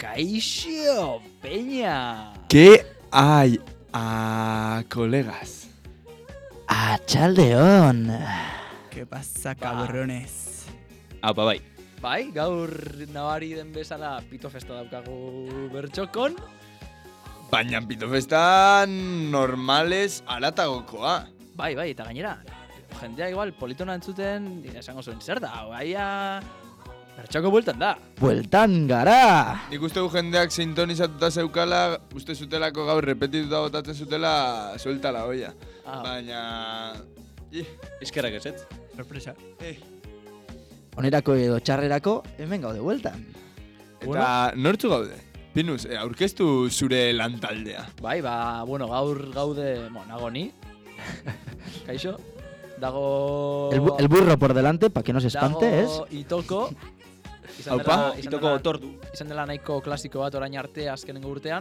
Kaixo, peña. ¿Qué hay, colegas? Atxaldeon. ¿Qué pasa, cabrones? Aupa, bai. Bai, gaur nabari den bezala pito festa daukagu bertxokon. Baina pitofestan normales aratagokoa. Bai, eta gainera, jendea igual politona entzuten esango zuen zer da, baia bertxoko bueltan da. Bueltan gara! Nik uste du jendeak sintonizatuta zeukala, uste zutelako gaur repetituta botatzen zutela suelta la olla. Baina... Eskerrak ezetz. Sorpresa. Onerako edo txarrerako, hemen gaude bueltan. Eta nortzu gaude? Pinus, aurkeztu zure lantaldea. Bai, gaur gaude, nago ni. Kaixo. Dago... El burro por delante, pa que no se espante, dago Itoko. Aupa, Itoko tortu. Izan dela nahiko klasiko bat orain arte azkenengo urtean.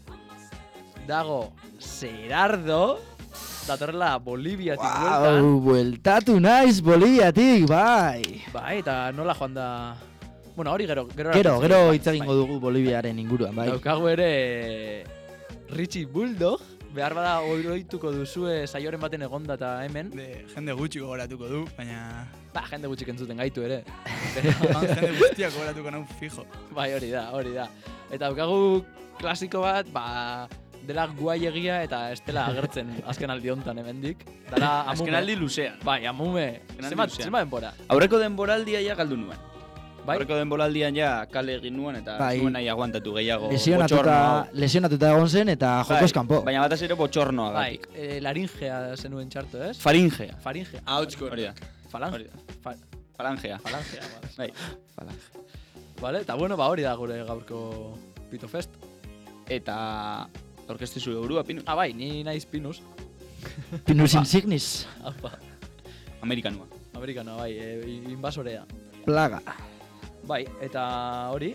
Dago Gerardo. Datorrela Boliviatik bueltan. Bueltatu naiz Boliviatik, bai. Bai, eta nola joan da... Bueno, hori gero hitz egingo dugu Boliviaren inguruan, bai. Daukagu ere Richie Bulldog. Behar bada oroituko duzue saioren baten egonda eta hemen. Jende gutxi gogoratuko du, baina... Jende gutxik entzuten gaitu ere. Jende guztiak gogoratuko nahu fijo. Bai, hori da. Eta daukagu klasiko bat, dela guaiegia eta ez dela agertzen azken aldi hontan hemendik. Dala amume. Azken aldi luzean. Bai, amume. Zema denbora? Aurreko denboraldia ja galdu nuen. Bai? Aurreko denboraldian ja kale egin nuen eta nuen nahi aguantatu gehiago. Lesionatuta egon zen eta jokoz kanpo. Baina bataz ere botxornoa gatik. Bai, laringea zenuen txarto, ez? Faringea. Hautskor. Hori da. Falangea. Bai. Vale, eta bueno, hori da gure gaurko Pitofest. Eta orkestu zure burua, Pinus. Bai, ni naiz Pinus. Pinus insignis. Amerikanua, bai, invasorea. Plaga. Bai, eta hori?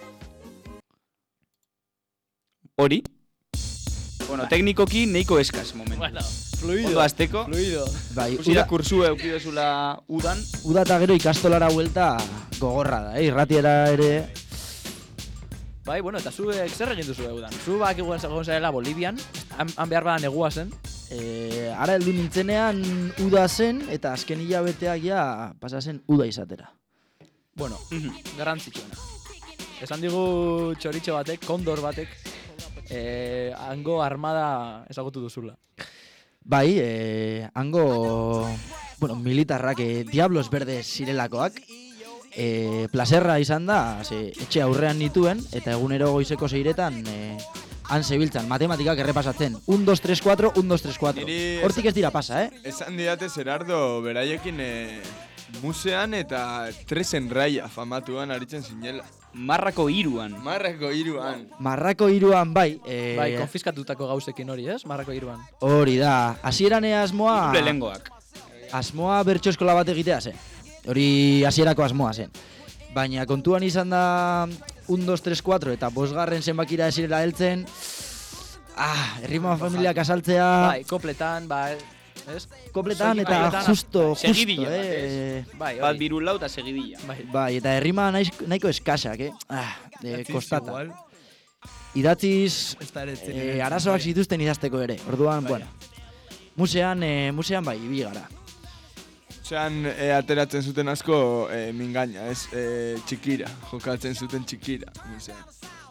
Hori? Bueno, teknikoki neiko eskaz momentu. Bueno, fluido. Ondo azteko. Fluido. Bai, Kusira kursua eukidezula udan. Uda eta gero ikastolara vuelta gogorra da, irratiera ere... Bai, bueno, eta zuek zer egin duzu udan? Zu bakiguen egon zarela Bolivian, han behar bada negua zen. Ara heldu nintzenean uda zen, eta azken hilabeteak ja pasa zen uda izatera. Bueno, garrantzitsuena. Esan digu txoritxo batek, kondor batek, hango armada ezagutu duzula. Bai, hango militarrak Diablos Verdes zirelakoak. Plazerra izan da, etxe aurrean nituen, eta egunero goizeko 6etan han zebiltzan, matematikak errepasatzen. 1, 2, 3, 4, 1, 2, 3, 4. Hortik ez dira pasa, Esan didate Gerardo beraiekin musean eta tresen raia famatuan aritzen zinela. Marrako hiruan. Marrako hiruan, bai. Bai, konfiskatutako gauzekin hori, ez? Marrako hiruan. Hori da, hasieran asmoa... Lehengoak. Asmoa bertso eskola bat egitea zen. Hori hasierako asmoa zen. Baina kontuan izan da 1, 2, 3, 4 eta 5. zenbakira esirela heltzen. Errima familiak asaltzea... Bai, kopletan, ez? Kopletan eta justo, segidilla, bai, bat birulau eta segidilla. Bai, eta errima nahiko eskasak, kostata. Idatziz arazoak zituzten idazteko ere. Orduan, bueno, musean bai, ibi gara. Musean ateratzen zuten asko mingaina, ez? Txikira, jokatzen zuten txikira, musean.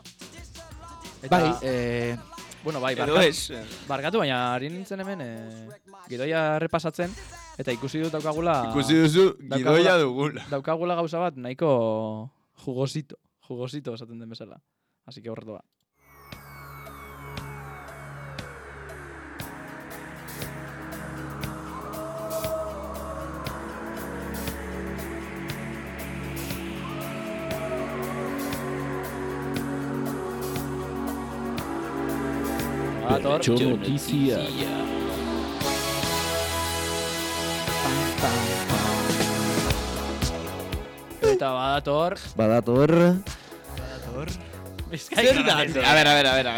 Bai, bueno, bai, barkatu, baina ari nintzen hemen gidoia repasatzen, eta ikusi dut daukagula... Ikusi duzu, gidoia dugula. Daukagula gauza bat nahiko jugosito esaten den bezala. Así que horretu ba. Bertso Notizia. Eta badator. Zer da? A ver.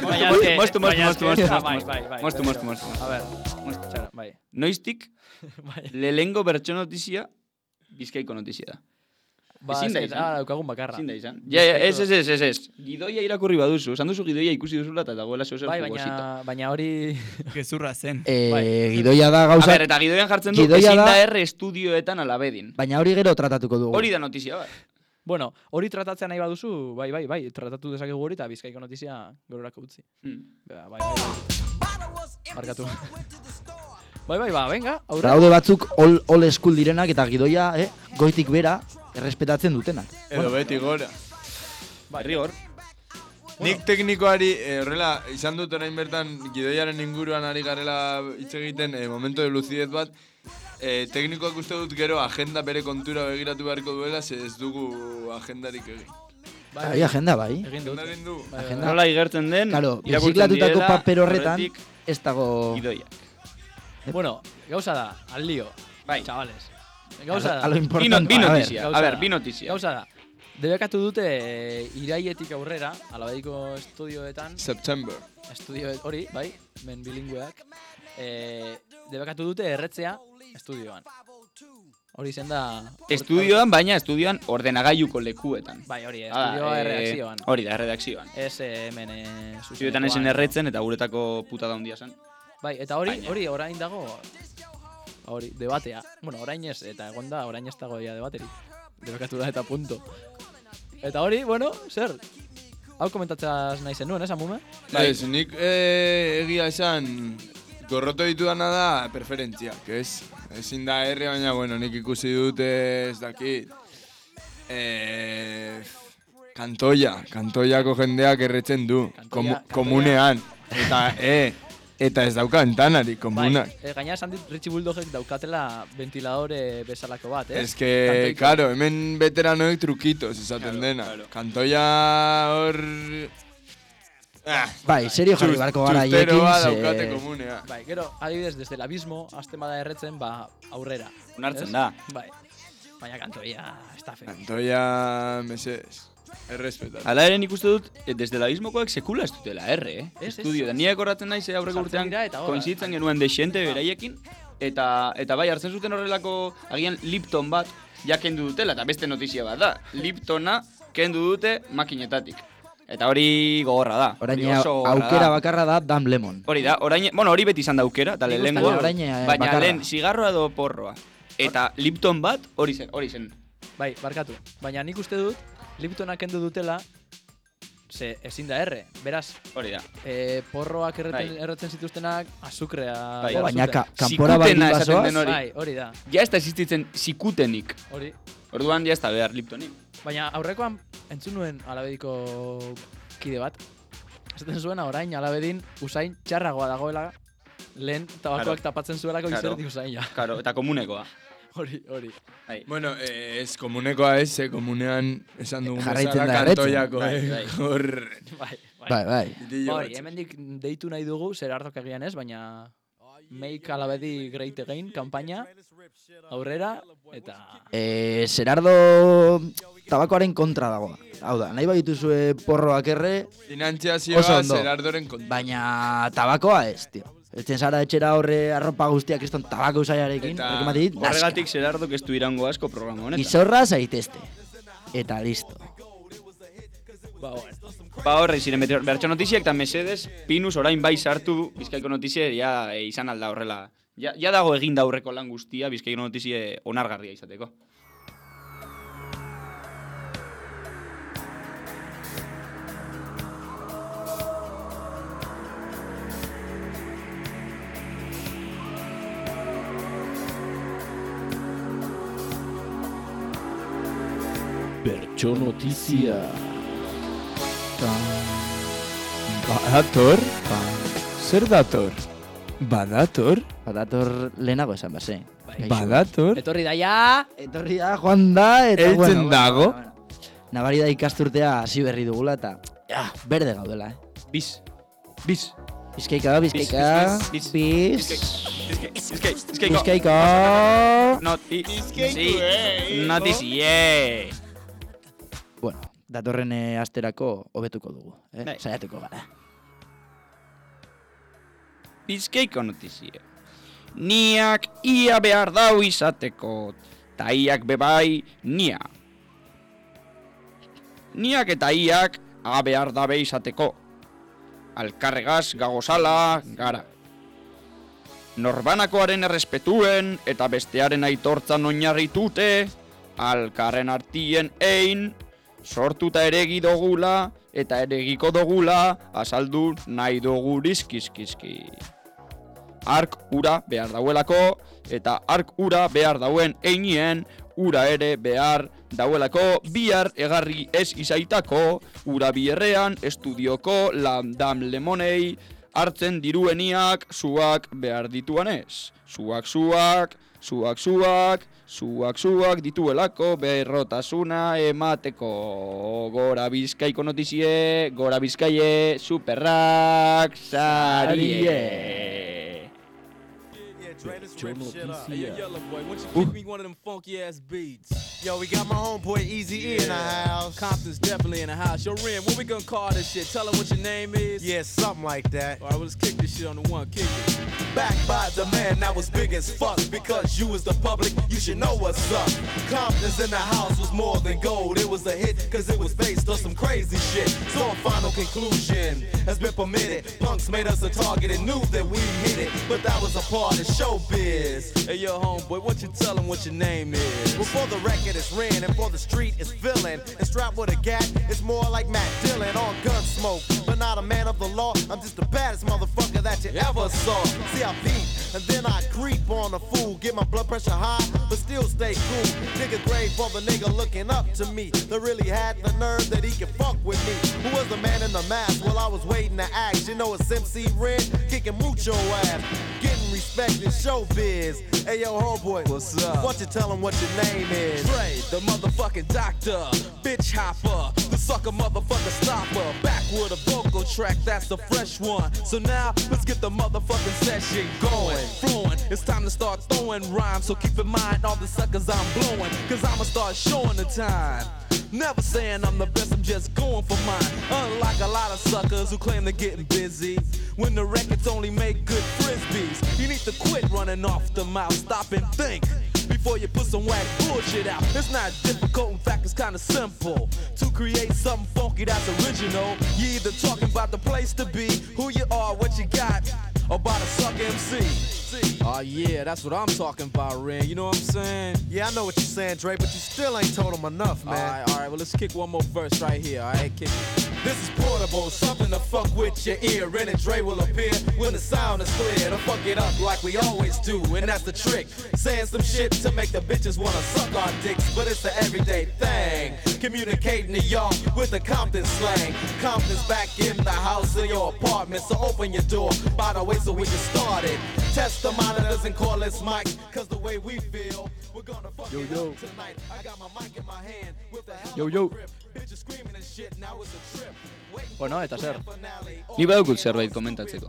Mostu. A ver, bai. Noiztik, lehengo bertso notizia, Bizkaiko notizia da. Ezin da izan. daukagun bakarra. Ezin da izan. Ja, ez. Gidoia irakurri baduzu. Esan duzu gidoia ikusi duzula eta dagoela zeu Bai, jugosito. baina hori... Gezurra zen. Gidoia da A gauza... ber, eta gidoian jartzen du, Gidoia ezin da- da R estudioetan alabedin. Baina hori gero tratatuko dugu. Hori da notizia bat. Bueno, hori tratatzea nahi baduzu, bai, tratatu dezakegu hori eta Bizkaiko notizia gororako utzi. Bai. Markatu. Bai, venga, aurre. Daude batzuk old school direnak eta gidoia, goitik bera, errespetatzen dutenak. Edo beti gora. Berri hor. Nik teknikoari, horrela, izan dut orain bertan gidoiaren inguruan ari garela hitz egiten, momento de lucidez bat, teknikoak uste dut gero agenda bere kontura begiratu beharko duela, ze ez dugu agendarik egin. Bai, agenda bai. Egin dut. Agendarik du. Agenda. Nola igertzen den, Claro, irakurtzen biziklatutako direla, paper horretan horretik ez dago... gidoiak. Bueno, gauza da, al lío, Bai. chavales. Gauza A lo da, importante. Bi A ver, notizia. gauza A ber, da. bi notizia. gauza da. Debekatu dute iraietik aurrera, alabediko estudioetan, September. estudio hori, bai, men bilingüeak, debekatu dute erretzea estudioan. Hori zen da... Estudioan, baina estudioan ordenagailuko lekuetan. Bai, hori, estudioa erreakzioan. Hori da, erredakzioan. Ez hemen Estudioetan esen erretzen eta guretako puta da hundia zen. Bai, eta hori Baina. orain dago... Hori, debatea. Bueno, orain ez, eta egon da, orain ez dago ja debaterik. Debekatu da eta punto. Eta hori, bueno, zer? Hau komentatzaz nahi zenuen, Samume? Ez, nik egia esan gorroto ditudana da preferentzia, que ez? Ezin da R, baina, bueno, nik ikusi dute ez dakit. Kantoiako jendeak erretzen du, komunean. Eta ez dauka entanarik, komunak. Bai, gaina esan dit Richie Bulldogek daukatela ventiladore bezalako bat, Ez que, claro, hemen veteranoek trukitos esaten dena. Kantoia hor... Bai, serio jarri barko gara hiekin, Txusteroa daukate komunea. Bai, gero, adibidez, desde el abismo, azten bada erretzen, ba, aurrera. Onartzen Ez? da. Bai. Baina kantoia, estafe. Kantoia, mesedez. Errespetat. Hala ere nik uste dut, desde el abismokoak sekula ez dutela R, Ez. Estudio, da niak horratzen naiz aurreko Sartzen urtean, dira eta hor, koinzitzen genuen dexente beraiekin, eta bai, hartzen zuten horrelako, agian Lipton bat, ja kendu dutela, eta beste notizia bat da. Liptona kendu dute makinetatik. Eta hori gogorra da. Orain hori oso gogorra aukera da. bakarra da Dan Lemon. Hori da, orain, bueno, hori beti izan da aukera, eta Nik uste lehenengoa. dut orain, Baina bakarra. lehen, zigarroa edo porroa. Eta Lipton bat, hori zen. Bai, barkatu. Baina nik uste dut, Liptona kendu dutela, ze ezin da erre. Beraz, Hori da. porroak Bai. erretzen zituztenak, azukrea... Bai. bota Baina zuten. kanpora baldin Zikutena esaten bazoaz, den hori. Bai, hori da. Ja ez da existitzen zikutenik. Hori. Orduan ja ez da behar Liptonik. Baina aurrekoan entzun nuen alabediko kide bat. Esaten zuena orain alabedin usain txarragoa dagoela lehen tabakoak tapatzen zuelako Claro. izerdi usaina. Karo, eta komunekoa. Hori. Bai. Bueno, ez komunekoa ez, komunean esan dugun Jarraitzen bezala da erretzen. kantoiako, Bai. hor... Bai. Hori, hemendik deitu nahi dugu, zer hartok egian ez, baina Make Alabedi Great Again kampaina, aurrera, eta... Gerardo tabakoaren kontra dago. Hau da, nahi badituzue porroak erre, Oso Finantziazioa ondo. Gerardoren kontra. baina tabakoa ez, tio. Etzen zara etxera horre arropa guztiak eston tabako usaiarekin, Eta horrekin batit, Horregatik Gerardok ez du irango asko programa honetan. izorra zaitezte. Eta listo. Ba, bueno. Ba horre, ziren bertso notiziak eta mesedez, Pinus orain bai sartu Bizkaiko notizie, ja izan alda horrela. Ja dago eginda aurreko lan guztia Bizkaiko notizie onargarria izateko. Bertso notizia. Badator? Zer dator? Badator? Badator lehenago esan base. Badator? Etorri daia! Etorri da, joan da, eta Heltzen dago. Nabari da ikasturtea hasi berri dugula eta berde gaudela, Biz. Bizkaika, Bizkaiko. Bizkaiko. Notizie. Bueno, datorren asterako hobetuko dugu, Bai. saiatuko gara. Bizkaiko notizie. Niak ia behar dau izateko, ta iak bebai nia. niak eta iak behar dabe izateko. Alkarregaz gagozala gara. Norbanakoaren errespetuen eta bestearen aitortzan oinarritute, alkarren artien ein, sortuta eregi dogula eta eregiko dogula azaldu nahi dugu rizkizkizki. Ark ura behar dauelako eta ark ura behar dauen einien ura ere behar dauelako bihar egarri ez izaitako ura bierrean estudioko landam lemonei hartzen dirueniak zuak behar dituanez. Zuak dituelako berrotasuna emateko. Gora Bizkaiko notizie, gora Bizkaie, superrak sarie. Yo, we got my homeboy Easy in the house. Compton's definitely in the house. Yo, Ren, what we gonna call this shit? Tell them what your name is. Yeah, something like that. All right, well, let's kick this shit on the one. Kick it. Backed by the man that was big as fuck. Because you was the public, you should know what's up. Compton's in the house was more than gold. It was a hit cause it was based on some crazy shit. So a final conclusion has been permitted. Punks made us a target and knew that we hit it. But that was a part of showbiz. Hey, yo, homeboy, what you tell them what your name is? Well, for the record it's Ren and for the street it's villain. And strapped with a gat, it's more like Matt Dillon on Gunsmoke. But not a man of the law, I'm just the baddest motherfucker that you ever saw. See, I beat, and then I creep on a fool. Get my blood pressure high, but still stay cool. Nigga grave for the nigga looking up to me. That really had the nerve that he could fuck with me. Who was the man in the mask? Well, I was waiting to ask. You know it's MC Ren, kicking mucho ass. Getting respect in showbiz. Hey yo, homeboy, What's up? Why don't you tell him what your name is? Dre, the motherfucking doctor, bitch hopper, the sucker motherfucker stopper. Back with a vocal track, that's the fresh one. So now, let's get the motherfucking session going. Flowing, it's time to start throwing rhymes. So keep in mind all the suckers I'm blowing. Cause I'ma start showing the time. Never saying I'm the best, I'm just going for mine. Unlike a lot of suckers who claim they're getting busy when the records only make good frisbees. You need to quit running off the mouth, stop and think before you put some whack bullshit out. It's not difficult, in fact it's kinda simple to create something funky that's original. You either talking about the place to be, who you are, what you got, or about a sucker MC. Oh yeah, that's what I'm talking about, Ren, you know what I'm saying? Yeah, I know what you're saying, Dre, but you still ain't told him enough, man. Alright, well let's kick one more verse right here, alright, kick it. This is portable, something to fuck with your ear. Ren and Dre will appear when the sound is clear. To fuck it up like we always do, and that's the trick. Saying some shit to make the bitches wanna suck our dicks, but it's the everyday thing. Communicating to y'all with the Compton slang. Compton's back in the house in your apartment, so open your door, by the way, so we can start it. Test the monitors and call this mic, cause the way we feel, we're gonna fuck it up tonight. I got my mic in my hand with a hell of a grip. Bitches screaming and shit, now it's a trip. Bueno, eta zer? Ni badukut zerbait komentatzeko.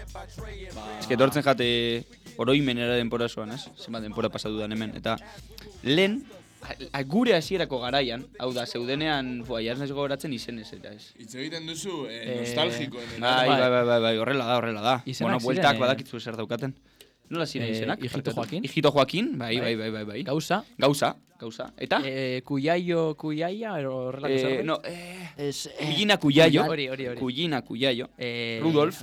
Eske etortzen jate oroimenera denpora osoan, ez? Zenbat denpora pasatu dan hemen. Eta lehen, gure hasierako garaian, hau da, zeudenean, jarnez gogoratzen izenez, eta ez. Hitz egiten duzu, nostalgikoen. Bai, horrela da. Izenak Bueno, bueltak ziren, badakitzu zer daukaten. Nola ziren izenak? Hijito Joaquin. Hijito Joaquin, bai. Gauza. Eta? Kuiaia, horrelako zerbait? No, Es, Kullina Kuiaio. Hori. Kullina Kuiaio. Rudolf.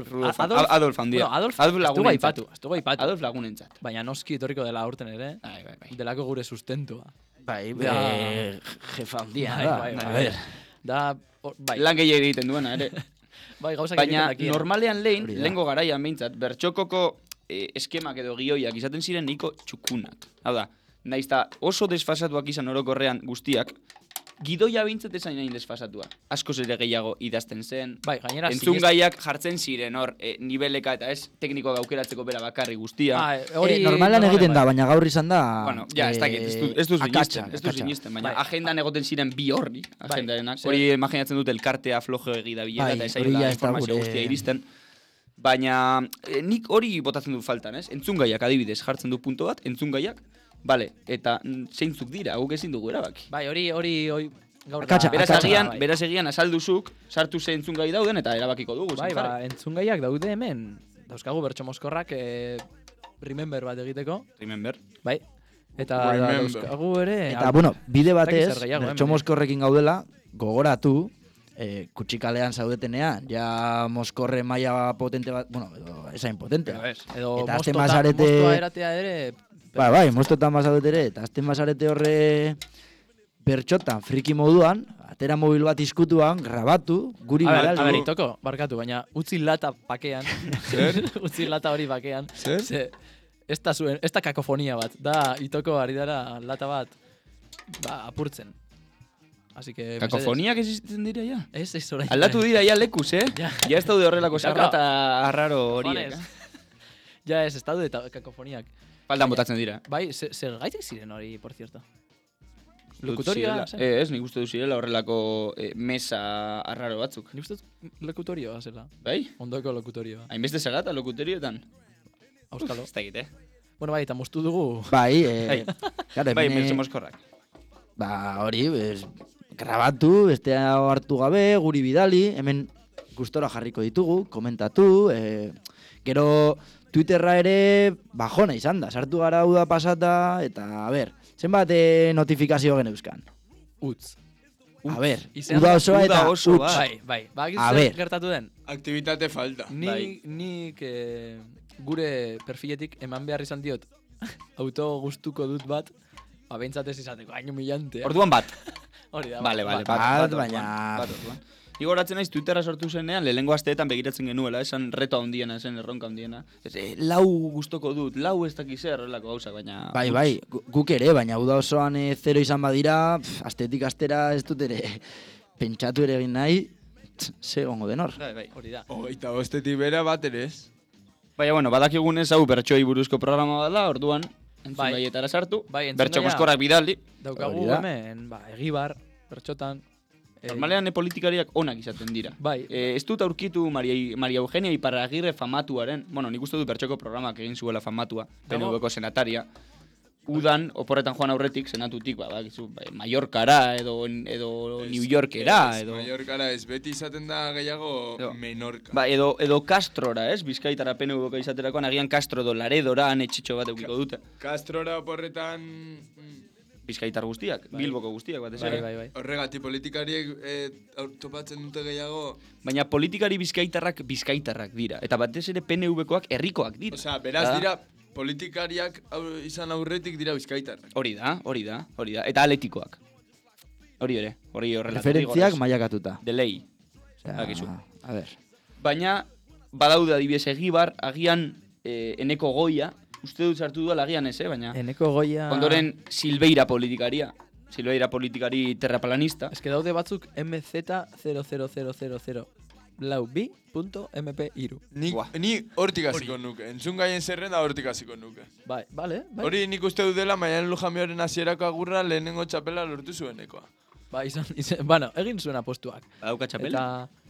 Adolf handia. Bueno, Adolf lagunentzat. estugu aipatu. Adolf lagunentzat. Baina noski etorriko dela aurten ere, Bai. delako gure sustentua. bai, Da. jefa handia Bai, da. bai. A ver, Da, bai. Lan gehiago egiten duena, ere. Bai, gauzak Baina egiten dakien. normalean Hori da. lehengo garaian behintzat, bertxokoko eskemak edo gioiak izaten ziren nahiko txukunak. Hau da, naizta oso desfasatuak izan orokorrean guztiak, gidoia behintzat esan hain desfasatua. Askoz ere gehiago idazten zen. Bai, gainera Entzungaiak jartzen ziren hor, nibeleka eta ez teknikoak aukeratzeko bera bakarri guztia. hori normalan normale egiten bai. da, baina gaur izan da... Bueno, ja, ez dakit, ez du akatsa, sinisten, baina Bai. agendan egoten ziren bi horri, agendarenak. zer- Hori imaginatzen dut elkartea flojo egida bilera Bai, eta hori esaila ja ez da informazio gure- guztia iristen. Baina nik hori botatzen dut faltan, ez? Entzungaiak adibidez jartzen du punto bat, entzungaiak, bale, eta zeintzuk dira, guk ezin dugu erabaki. Bai, hori gaur Akatsa, bai. Beraz egian asalduzuk, sartu ze entzungai dauden eta erabakiko dugu. Bai, zein jarri. ba, entzungaiak daude hemen. Dauzkagu bertso mozkorrak remember bat egiteko. Remember. Bai. Eta Remember. dauzkagu ere... Eta, bueno, bide ez dakit batez, zer gehiago, bertso hemen. mozkorrekin gaudela, gogoratu, kutxikalean zaudetenean, ja Moskorre maila potente bat, bueno, edo esain potentea. Edo Eta azten mostoa bazarete... eratea ere... Bai, mostotan bazaudet ere, eta azten bazarete horre bertxotan, friki moduan, atera mobil bat izkutuan, grabatu, guri bidali. A ber, Itoko, barkatu, baina utzi lata pakean. Zer? Utzi lata hori pakean. Zer? Ze, ez da kakofonia bat, da Itoko ari dara lata bat, apurtzen. Así que... Kakofoniak existitzen dira ja? Ez orain. Aldatu dira ja lekuz, Ja. Ja ez daude horrelako sarrata arraro horiek. Ja ez daude kakofoniak. Faltan botatzen dira. Bai, zer gaitek ziren hori, por cierto? Lokutorioa, zen? Ez, nik uste du zirela horrelako mesa arraro batzuk. Nik uste dut lokutorioa zela. Bai? Ondoko lokutorioa. Hainbeste sagata lokutorioetan? Auskalo. Ez dakit, Bueno, bai, eta moztu dugu... Bai, bai, mertze Moskorrak. Hori, grabatu, bestea hartu gabe, guri bidali, hemen gustora jarriko ditugu, komentatu, gero Twitterra ere bajona izan da, sartu gara uda pasata, eta, a ber, zenbat notifikazio geneuzkan? Utz. A ber, uda osoa eta utz. Bai. A ber. Gertatu den? Aktivitate falta. Nik gure perfiletik eman behar izan diot auto gustuko dut bat, behintzat ez izateko, haino milante. Orduan bat. Hori da. Bale, bat, baina... Igoratzen naiz Twitterra sortu zenean, lehenengo asteetan begiratzen genuela, esan reto handiena, esan erronka handiena. Lau gustoko dut, lau ez dakiz errelako gauzak, baina... Bai, guk ere, baina uda osoan 0 izan badira, astetik astera ez dut ere pentsatu ere egin nahi, ze gongo denor. Bai, hori da. Eta bostetik bera bat ere ez. Baina, bueno, badakigunez hau bertxoi buruzko programa bat da, orduan, entzun gaietara sartu, bertxo Moskorrak bidaldi. Daukagu hemen, Egibar, bertxotan. Normalean politikariak onak izaten dira. Bai. Ez dut aurkitu Maria Eugenia Iparragirre famatuaren, bueno, nik uste dut bertxoko programak egin zuela famatua, PNV-ko senataria. Udan, oporretan joan aurretik, senatutik, Mallorcara edo New Yorkera. Mallorcara ez, beti izaten da gehiago Menorca. Ba, edo Castrora, ez? Bizkaitara PNV-ko izaterakoan, agian Castro edo Laredora, etxitxo bat eukiko dute. Castrora oporretan... Bizkaitar guztiak, Bilboko guztiak batez ere. Bai. Horregatik politikariek topatzen dute gehiago... Baina politikari bizkaitarrak dira. Eta batez ere PNV-koak herrikoak dira. Osea, beraz dira politikariak izan aurretik dira bizkaitarrak. Hori da. Eta aletikoak. Hori ere, hori horrela. Referentziak mailakatuta. De lei. A ver. Baina, badaude adibidez Egibar, agian Eneko Goia, uste dut sartu duela agian ez, baina... Eneko Goia... Ondoren Silveira politikaria. Silveira politikari terraplanista. Ez que daude batzuk MZ00000 laubi.mp3. Ni hortik hasiko nuke. Entzun gaien zerrenda hortik hasiko nuke. Bai. Hori nik uste dut dela Maialen Lujamioren hasierako agurra lehenengo txapela lortu zuenekoa. Ba, bueno, egin zuen apostuak. Badauka txapela?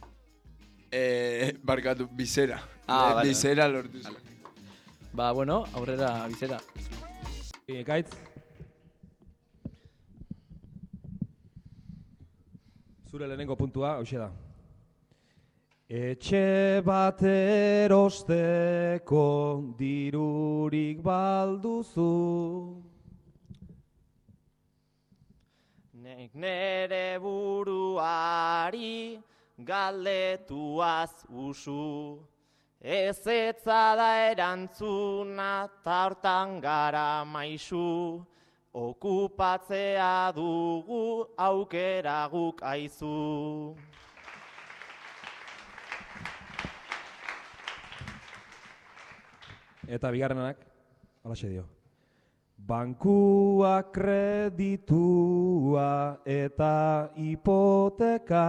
Barkatu, bizera. Bizera lortu zuen. Ba, bueno, aurrera bizera. Ekaitz. Zure lehenengo puntua, hauxe da. Etxe bat erosteko dirurik balduzu. Nek nere buruari galdetuaz usu. Ez etzada erantzuna tartan gara maisu, okupatzea dugu aukera guk aizu. Eta bigarrenak, halaxe dio. Bankua kreditua eta hipoteka.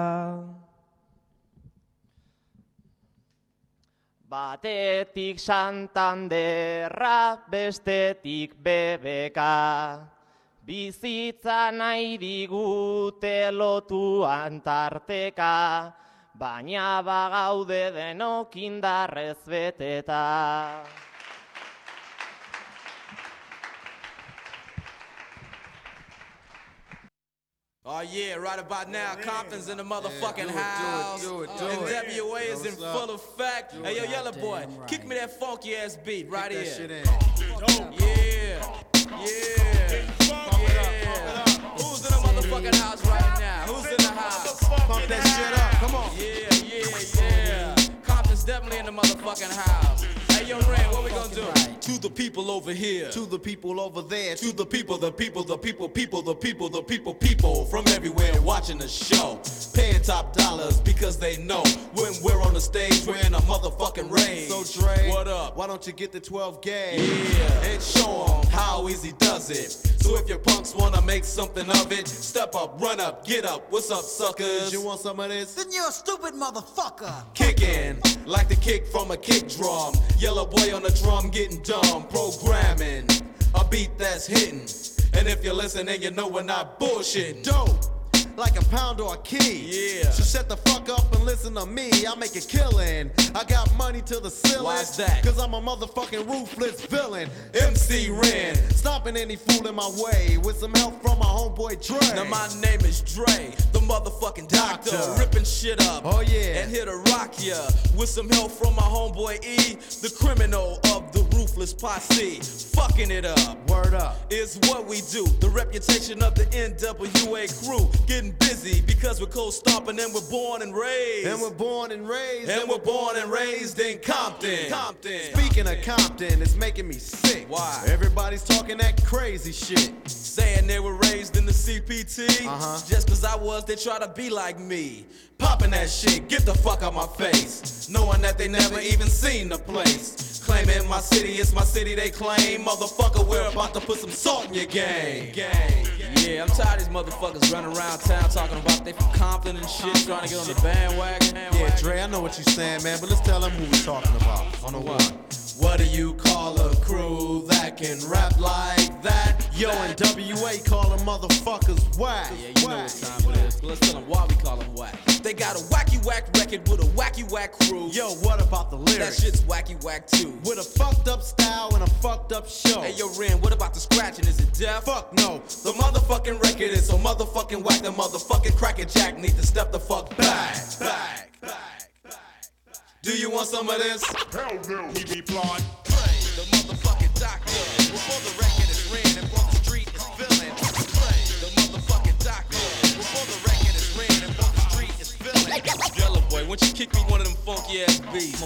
Batetik Santanderra, bestetik BBK. Bizitza nahi digute lotuan tarteka, baina bagaude denok indarrez beteta. Oh yeah, right about now, Compton's in the motherfucking house. NWA is in full effect. Hey yo, Yellow Boy, kick me that funky ass beat right here. Yeah. Who's in the motherfucking house right now? Who's in the house? motherfucking house. Hey, yo, Ren, what we gonna do? To the people over here, to the people over there, to the people from everywhere watching the show, paying top dollars because they know when we're on the stage, we're in a motherfucking rage. So Dre, what up? Why don't you get the 12 gauge? Yeah, and show 'em how easy does it. So if your punks wanna make something of it, step up, run up, get up. What's up, suckers? You want some of this? Then you're a stupid motherfucker. Kicking like the kick from a kick drum. Yellow boy on the drum getting dumb. Programming a beat that's hitting. And if you're listening, you know we're not bullshitting. Dope. Like a pound or a key. Yeah. So shut the fuck up and listen to me. I make a killing. I got money to the ceiling. Why's that? Cause I'm a motherfucking ruthless villain. MC Ren, stopping any fool in my way with some help from my homeboy Dre. Now my name is Dre, the motherfucking doctor. Ripping shit up. Oh yeah. And here to rock ya with some help from my homeboy E, the criminal of the ruthless posse. Fucking it up. Word up. Is what we do. The reputation of the NWA crew. Getting busy because we're cold stomping and we're born and raised. And we're born and raised. And we're born and raised in Compton. Speaking of Compton, it's making me sick. Why? Everybody's talking that crazy shit. Saying they were raised in the CPT. Just cause I was, they try to be like me. Popping that shit, get the fuck out my face. Knowing that they never even seen the place. Claiming my city, it's my city they claim. Motherfucker, we're about to put some salt in your game. Yeah, I'm tired of these motherfuckers running around town talking about they from Compton and shit, trying to get on the bandwagon. Yeah, Dre, I know what you're saying, man, but let's tell them who we're talking about. On the one. What do you call a crew that can rap like that? Yo, and WA call them motherfuckers whack. Yeah, you know what time it is. But let's tell them why we call them whack. They got a wacky whack record with a wacky whack crew. Yo, what about the lyrics? That shit's wacky whack too. With a fucked up style and a fucked up show. Hey, yo, Ren, what about the scratching? Is it deaf? Fuck no. The motherfucking record is so motherfucking whack. The motherfucking cracker jack need to step the fuck back. Do you want some of this? Hell no. We be blonde. The motherfucking doctor. Before the record is ran and from the street is villain. The motherfucking doctor. Before the record is ran and from the street is villain. Yellow boy, why don't you kick me one of them funky ass beats? My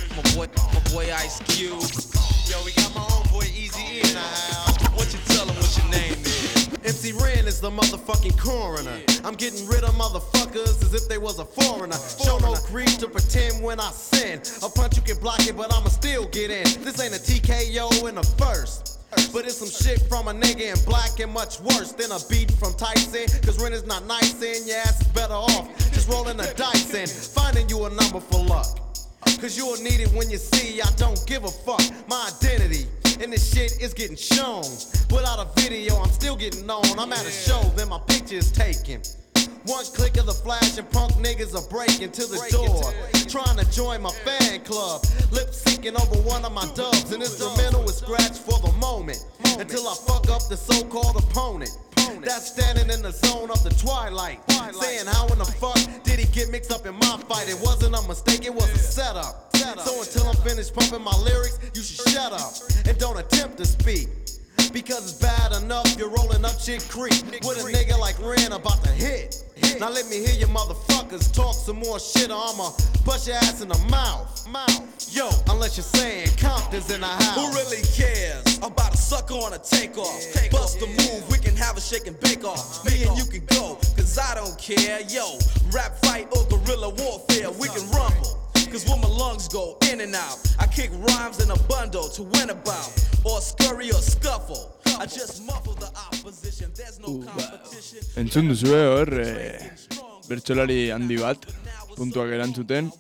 boy Ice Cube. Yo, we got my homeboy Easy E in the house. What you tell him what your name is? MC Ren is the motherfucking coroner. I'm getting rid of motherfuckers as if they was a foreigner. Show no creep to pretend when I sin. A punch you can block it, but I'ma still get in. This ain't a TKO in the first. But it's some shit from a nigga in black and much worse than a beat from Tyson. Cause Ren is not nice and your ass is better off just rolling the dice and finding you a number for luck. Cause you'll need it when you see I don't give a fuck. My identity and this shit is getting shown. Without a video, I'm still getting known. I'm at a show, then my picture is taken. One click of the flash and punk niggas are breaking to the door. Trying to join my fan club. Lip syncing over one of my dubs. An instrumental is scratched for the moment. Until I fuck up the so-called opponent. That's standing in the zone of the twilight. Saying how in the fuck did he get mixed up in my fight? It wasn't a mistake, it was a setup. So until I'm finished pumping my lyrics, you should shut up and don't attempt to speak. Because it's bad enough you're rolling up shit creek with a nigga like Ren about to hit. Now let me hear you motherfuckers talk some more shit or I'ma bust your ass in the mouth. Yo, unless you're saying Compton's in the house. Who really cares about a sucker on a takeoff? Bust a move, we can have a shake and bake off. Me and you can go, cause I don't care. Yo, rap fight or guerrilla warfare, we can rumble. Cause when my lungs go in and out, I kick rhymes in a bundle to win about. Or scurry or scuffle, I just muffle the opposition, there's no competition. Entzun duzue hor, bertsolari handi bat, puntuak erantzuten.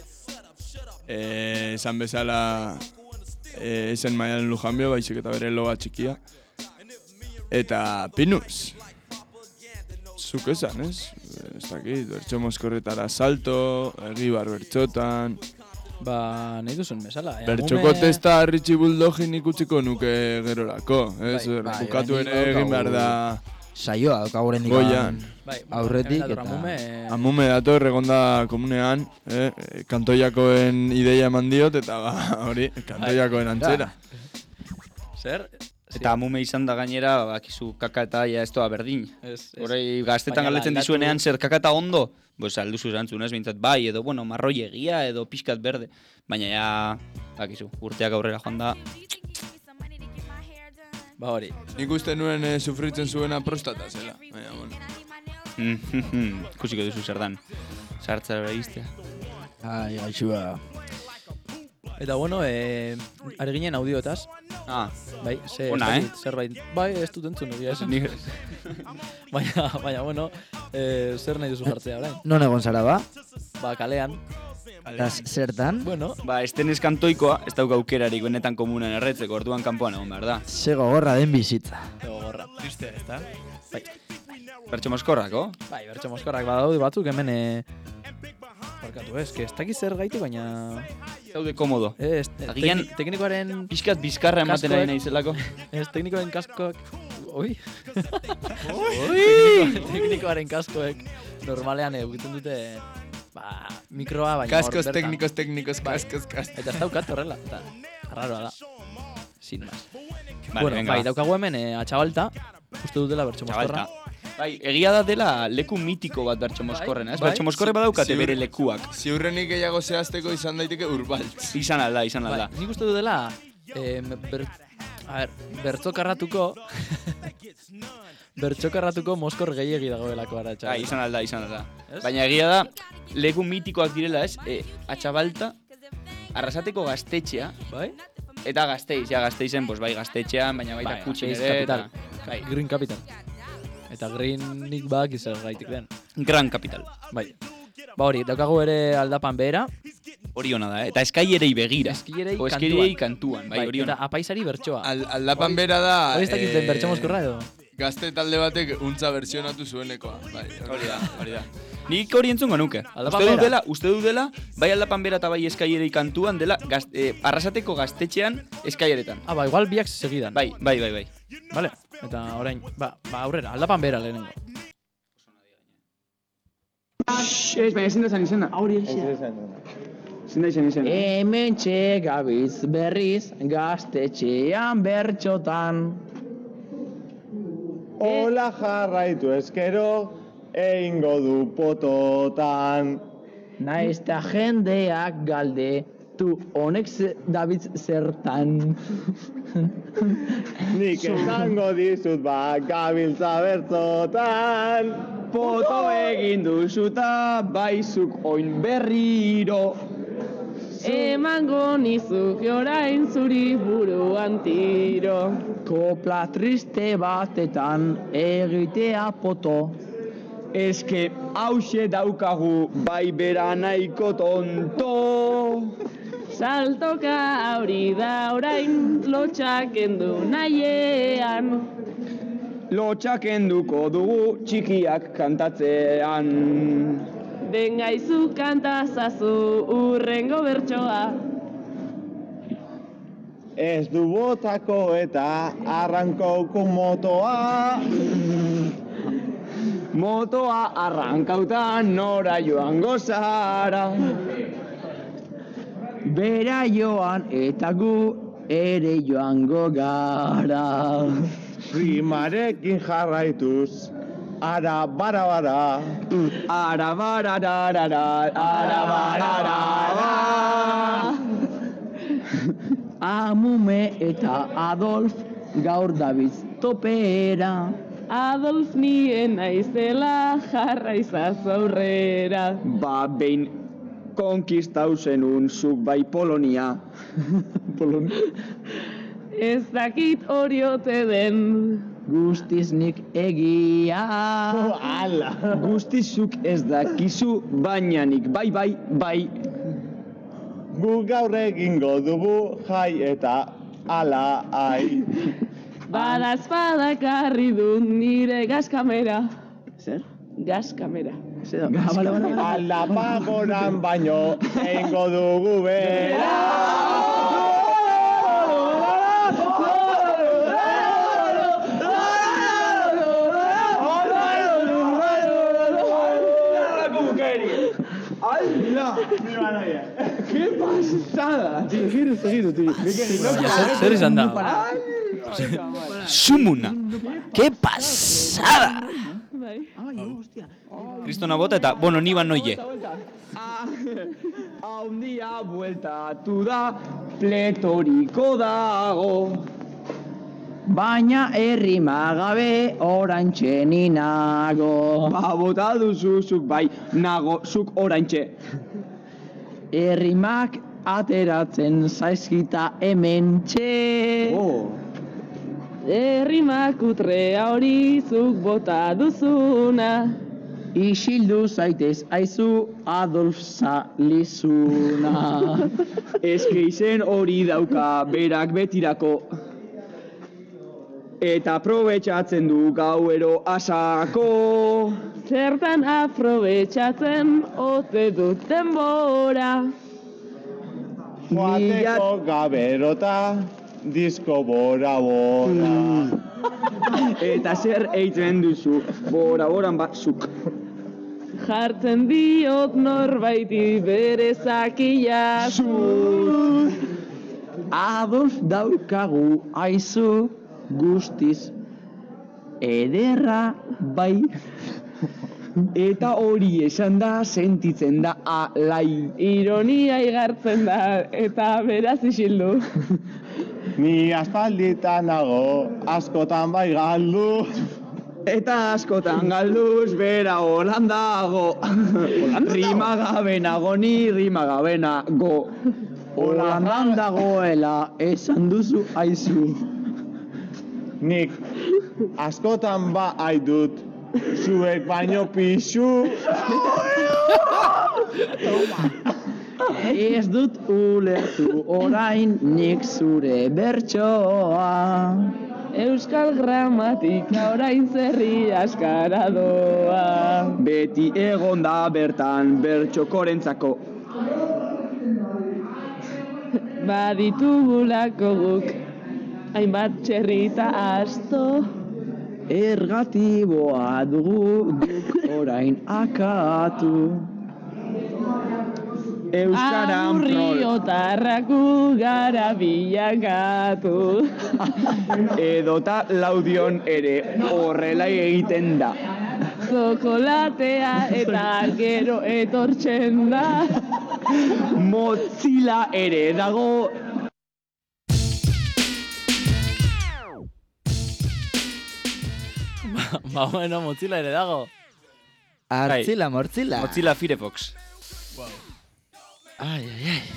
Esan bezala, esen Maialen Lujanbio, baizik eta bere loba txikia. Eta Pinus. Zuk esan, ez? Ez dakit, bertso mozkorretara salto, Egibar bertsotan. Ba, nahi duzun bezala. Bertxoko testa Richie Bulldogin ikutziko nuke gerorako, ez? Bukatu ere egin behar da... Saioa, daukagoren goian. Aurretik eta... Amume dator egonda komunean, kantoiakoen ideia eman diot, eta hori, kantoiakoen antzera. Zer? Eta amume izan da gainera, bakizu kaka eta ja ez doa berdin. Horrei gaztetan galdetzen dizuenean zer kaka eta ondo, pues alduzu erantzun ez, bintzat bai, edo bueno, marroi egia, edo pixkat berde. Baina ja, bakizu, urteak aurrera joan da. Ba hori. Nik uste nuen sufritzen zuena prostata zela. Baina, bueno. Kusiko duzu zer dan. Sartzara behiztea. Ai, gaixua. Eta bueno, ari ginen audioetaz. Bai, ona, zerbait. Bai, ez dut entzun egia esan. Baina, bueno, zer nahi duzu jartzea orain? Non egon zara ba? Ba, kalean. Eta zertan? Bueno. Ba, estenez kantoikoa, ez dauka aukerarik benetan komunan erretzeko, orduan kanpoan egon behar da. Ze gogorra den bizitza. Gogorra. Tristea, ez da? Bai. Bertso moskorrako? Bai, bertso moskorrak badaude batzuk hemen barkatu ez dakiz zer gaitu, baina... Daude komodo. Agian... Teknikoaren... Piskat bizkarra ematen ari nahizelako. Teknikoaren kaskoak... Oi! Teknikoaren kaskoek normalean egiten dute... mikroa, baina Kaskos, teknikos, kaskos. Eta ez daukat horrela, eta arraroa da. Sin más. Vale, Bueno, venga. bai, daukagu hemen Atxabalta, uste dutela bertso moskorra. Bai, egia da dela leku mitiko bat bertso moskorren, ez? Bai. Bertso moskorre badaukate bere lekuak. Ziurrenik gehiago zehazteko izan daiteke urbaltz. Izan alda. Nik uste dutela, bertzokarratuko... Bertzokarratuko moskor gehiegi dagoelako ara, Atxabalta. Izan alda. Baina egia da, leku mitikoak direla, ez? Atxabalta, Arrasateko gaztetxea, bai? Eta Gasteiz, Gasteizen, pues bai gaztetxean, baina baita kutxin ere. Bai, Green Capital. Eta Greenik bak izan gaitik den. Gran Capital. Bai. Ba hori, daukagu ere aldapan behera. Hori hona da, eta eskaierei begira. Eskierei kantuan, bai, hori hona. Eta apaisari bertsoa. Aldapan behera da... Hori ez dakit den bertso moskorra edo? Gazte talde batek untza versionatu zuenekoa. Bai, hori da. Nik hori entzungo nuke. Uste du dela, bai aldapan bera eta bai eskaierei kantuan dela Arrasateko gaztetxean eskaieretan. Ba, igual biak segidan. Bai. Vale, eta orain, aurrera, aldapan bera lehenengo. Baina ezin da zan izena. Hori izena. Hemen txegabiz berriz gaztetxean bertxotan. Ola jarraitu eskero, eingo du pototan. Naizta jendeak galde, tu honek David zertan. Nik esango dizut gabiltza bertzotan. Poto egin duzuta, baizuk oin berriro. Emango nizuk orain zuri buruan tiro. Kopla triste batetan egitea poto. Eske hause daukagu bai bera nahiko tonto. Saltoka hori da orain lotxak endu nahiean. Lotxak enduko dugu txikiak kantatzean. Dengaizu kantazazu urrengo bertsoa. Ez du botako eta arrankauko motoa. Motoa arrankauta nora joango zara. Bera joan eta gu ere joango gara. Rimarekin jarraituz, ara bara bara. Ara bara darara, ara bara darara. Amume eta Adolf gaur dabiz topera. Adolf nien naizela jarra izazu aurrera. Ba, behin konkistau zenun zuk bai Polonia. Ez dakit hori ote den. Guztiz nik egia. Ala. Guztizuk ez dakizu, baina nik bai. Gu gaur egingo dugu jai eta ala ai. Bada karri du nire gazkamera. Zer? Gazkamera. Ala pagoran baino eingo dugu bera. ¡Qué pasada! Seguido, tío. Zer izan da? Sumuna. ¡Qué pasada! Kristona bota eta, bueno, ni noie. Haundia bueltatu da, pletoriko dago. Baina errima gabe oraintxe ni nago. Ba, bota duzu zuk bai, nago zuk oraintxe. Errimak ateratzen zaizkita hementxe. Errimak utrea hori zuk bota duzuna. Isildu zaitez aizu Adolf Salizuna. Eske izen hori dauka berak betirako. Eta aprobetxatzen du gauero asako. Zertan aprobetxatzen ote dut denbora. Joateko gaberota disko bora-bora. Eta zer eitzen duzu, bora-boran batzuk. Jartzen diot norbaiti bere zakia zu. Adolf daukagu aizu guztiz ederra bai. Eta hori esan da sentitzen da alai. Ironia igartzen da eta beraz isildu. Ni aspalditan nago, askotan bai galdu. Eta askotan galduz bera holan dago. Rima gabe nago ni, rima gabe nago. Holandan dagoela esan duzu aizu. Nik askotan ba haidut, zuek baino pixu. Ez dut ulertu orain nik zure bertsoa. Euskal gramatika orain zerri askara doa. Beti egon da bertan bertxokorentzako. Baditugulako guk hainbat txerrita asto. Ergatiboa dugu duk orain akatu. Euskaran Amurriotarraku gara bilakatu. Edota laudion ere horrela egiten da. Zokolatea eta gero etortzen da. Motzila ere dago. Ba, bueno, motzila ere dago. Artzila, mortzila. Motzila Firefox. Ai, ai, ai.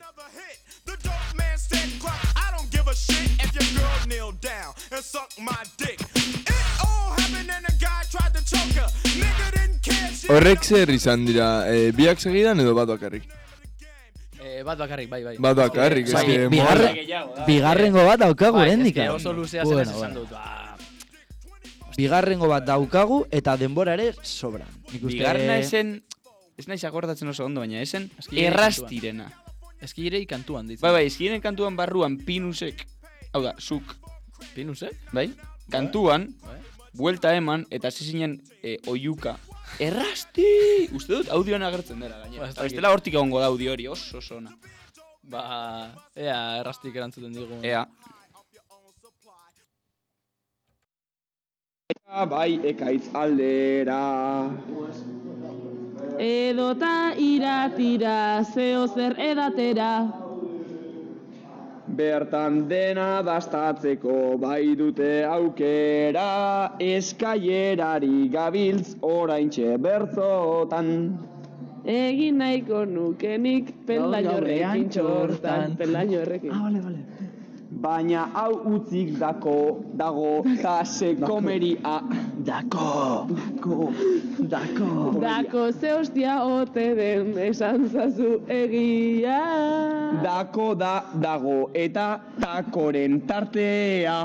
Horrek zer izan dira, biak segidan edo bat bakarrik? Bat bakarrik, bai. Bat bakarrik, Bigarrengo bat daukagu oraindik. Oso luzea zen esan dut. Bigarrengo bat daukagu eta denbora ere sobran. Bigarrena esen, ez naiz akordatzen oso ondo, baina esen errastirena. Eskirei kantuan ditzen. Bai, eskirei kantuan barruan Pinusek, hau da, zuk. Pinusek? Bai, kantuan, buelta eman eta zizinen oiuka. Errasti! Uste dut audioan agertzen dela, gainera. Bestela hortik egongo da audio hori, oso ona. Ba, ea errastik erantzuten digun. Ea. Bai, ekaitz aldera. Edota iratira, zeo zer edatera. Bertan dena dastatzeko bai dute aukera, eskailerari gabiltz oraintxe bertzotan. Egin nahiko nukenik peldañorrekin txortan. Peldañorrekin. Vale. Baina hau utzik dago tase komeria. Dako. Dako ze hostia ote den esan zazu egia. Dako dago eta takoren tartea.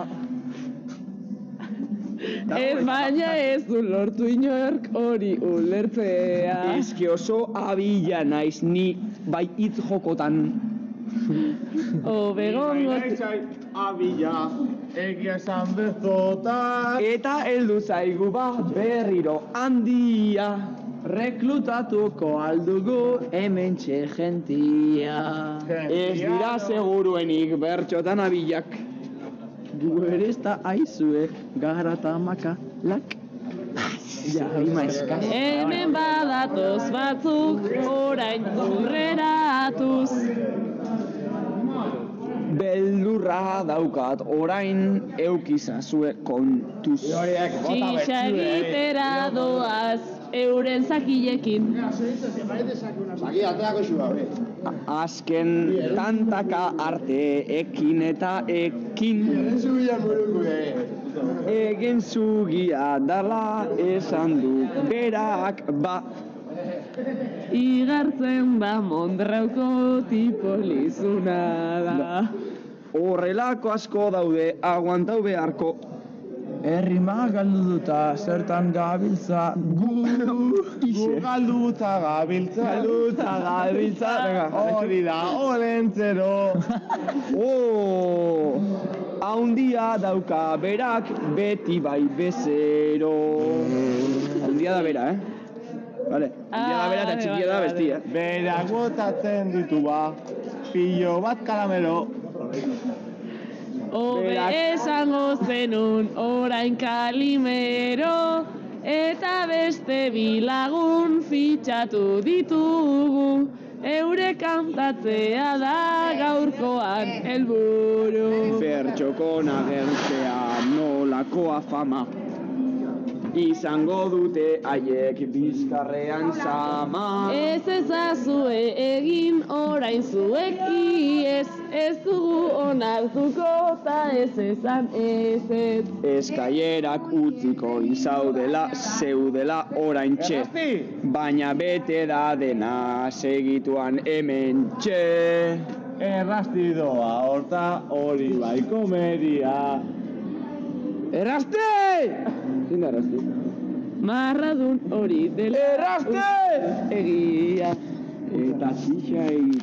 Ez baina ez du lortu inork hori ulertzea. Eske oso abila naiz ni bai hitz jokotan. Obegongot abila egia esan bezotan. Eta heldu zaigu bat berriro handia. Reklutatuko aldugu hementxe gentia. Ez dira seguruenik bertxotan abilak. gu ere ez da aizue, gara eta makalak. Ja, rima eskaz. Hemen badatoz batzuk, orain aurreratuz. Beldurra daukat orain eukizazue kontuz. Txixa egitera doaz, euren zakilekin. Azken tantaka arte ekin eta ekin. Egen zugia dala esan du berak ba. Igartzen da Mondrauko tipolizuna da. Horrelako asko daude aguantau beharko. Errima galduta zertan gabiltza gu galduta gabiltza hori da olentzero. Haundia dauka berak beti bai bezero. Haundia da bera, Vale, haundia da bera eta txikia da bestia. Berak botatzen ditu ba, pilo bat karamelo. Obe esango zenun orain kalimero, eta beste bilagun fitxatu ditugu. Eure kantatzea da gaurkoan helburu. Bertxokon agertzea nolakoa fama. Izango dute haiek bizkarrean sama. Ez ezazue egin orain zuek iez, ez dugu onartuko ta ez ezan ez. Eskaierak utziko izaudela, zeudela orain txe. Baina bete da dena segituan hemen txe. Errasti doa horta hori bai komedia. Erraste! Zin erraste? Marradun hori dela. Erraste! Egia eta zixa egia.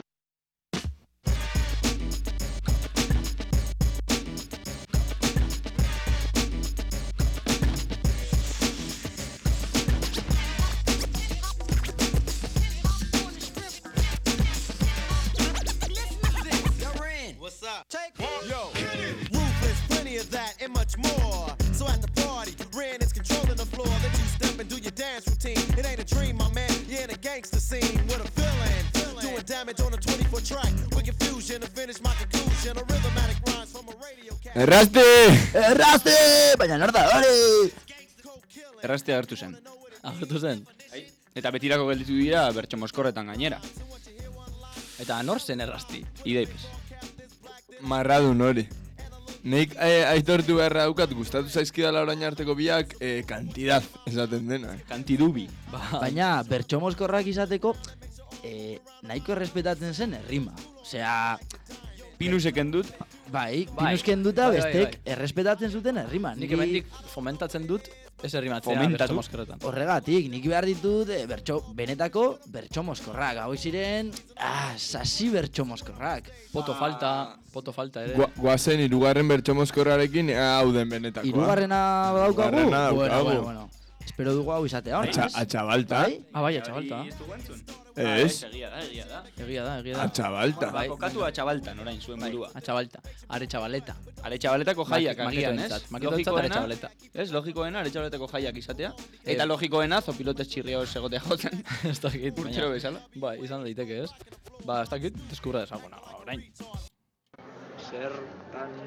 What's up? Yo, ruthless, plenty of that and much more. So at the party, Ren is controlling the floor. Then you step and do your dance routine. It ain't a dream, my man. You're in a gangster scene with a villain. Doing damage on a 24 track. With confusion to finish my conclusion. A rhythmatic rhymes from a radio cat. Erraste! Baina nor da hori? Erraste agertu zen. Agertu zen? Eta betirako gelditu dira bertso moskorretan gainera. Eta nor zen errasti? Ideipiz. Marradun hori. Nik aitortu beharra daukat, gustatu zaizkidala orain arteko biak, kantidad esaten dena. Kantidubi. Baina bertso mozkorrak izateko, nahiko errespetatzen zen errima. Osea... Pinuseken dut. Bai, pinusken duta bestek errespetatzen zuten errima. Nik emendik fomentatzen dut, ez errimatzea bertso moskorretan. Horregatik, nik behar ditut benetako bertso moskorrak. Hau ziren, sasi bertso moskorrak. Poto falta ere. Guazen irugarren bertso moskorrarekin hau den benetakoa. Irugarrena daukagu? Bueno. Espero dugu hau izatea. Atxabalta. Bai, atxabalta. Ez? Egia da. Atxabalta. Kokatu atxabaltan orain zuen burua. Atxabalta. Are txabaleta. Are txabaletako jaiak agian, ez? Logikoena, ez? Logikoena are txabaletako jaiak izatea. Eta logikoena zopilotes txirria hor segotea jotzen. Ez dakit. Urtsero bezala. Bai, izan daiteke, ez? Ba, ez dakit, deskurra desagona, orain. Zertan...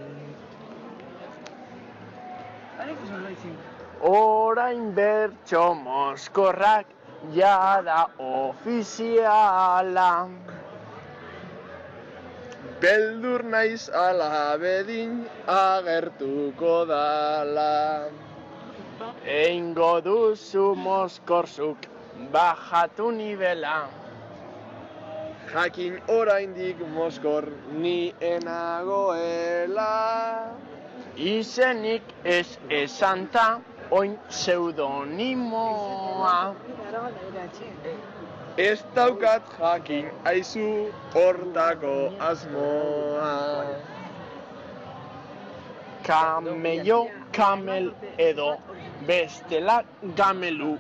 Orain bertso moskorrak jada ofiziala. Beldur naiz ala bedin agertuko dala. Eingo duzu moskorzuk bajatu nivela. Jakin oraindik moskor ni enagoela. Izenik ez esanta oin pseudonimoa. Ez daukat jakin aizu hortako asmoa. Kamello, kamel edo bestela gamelu.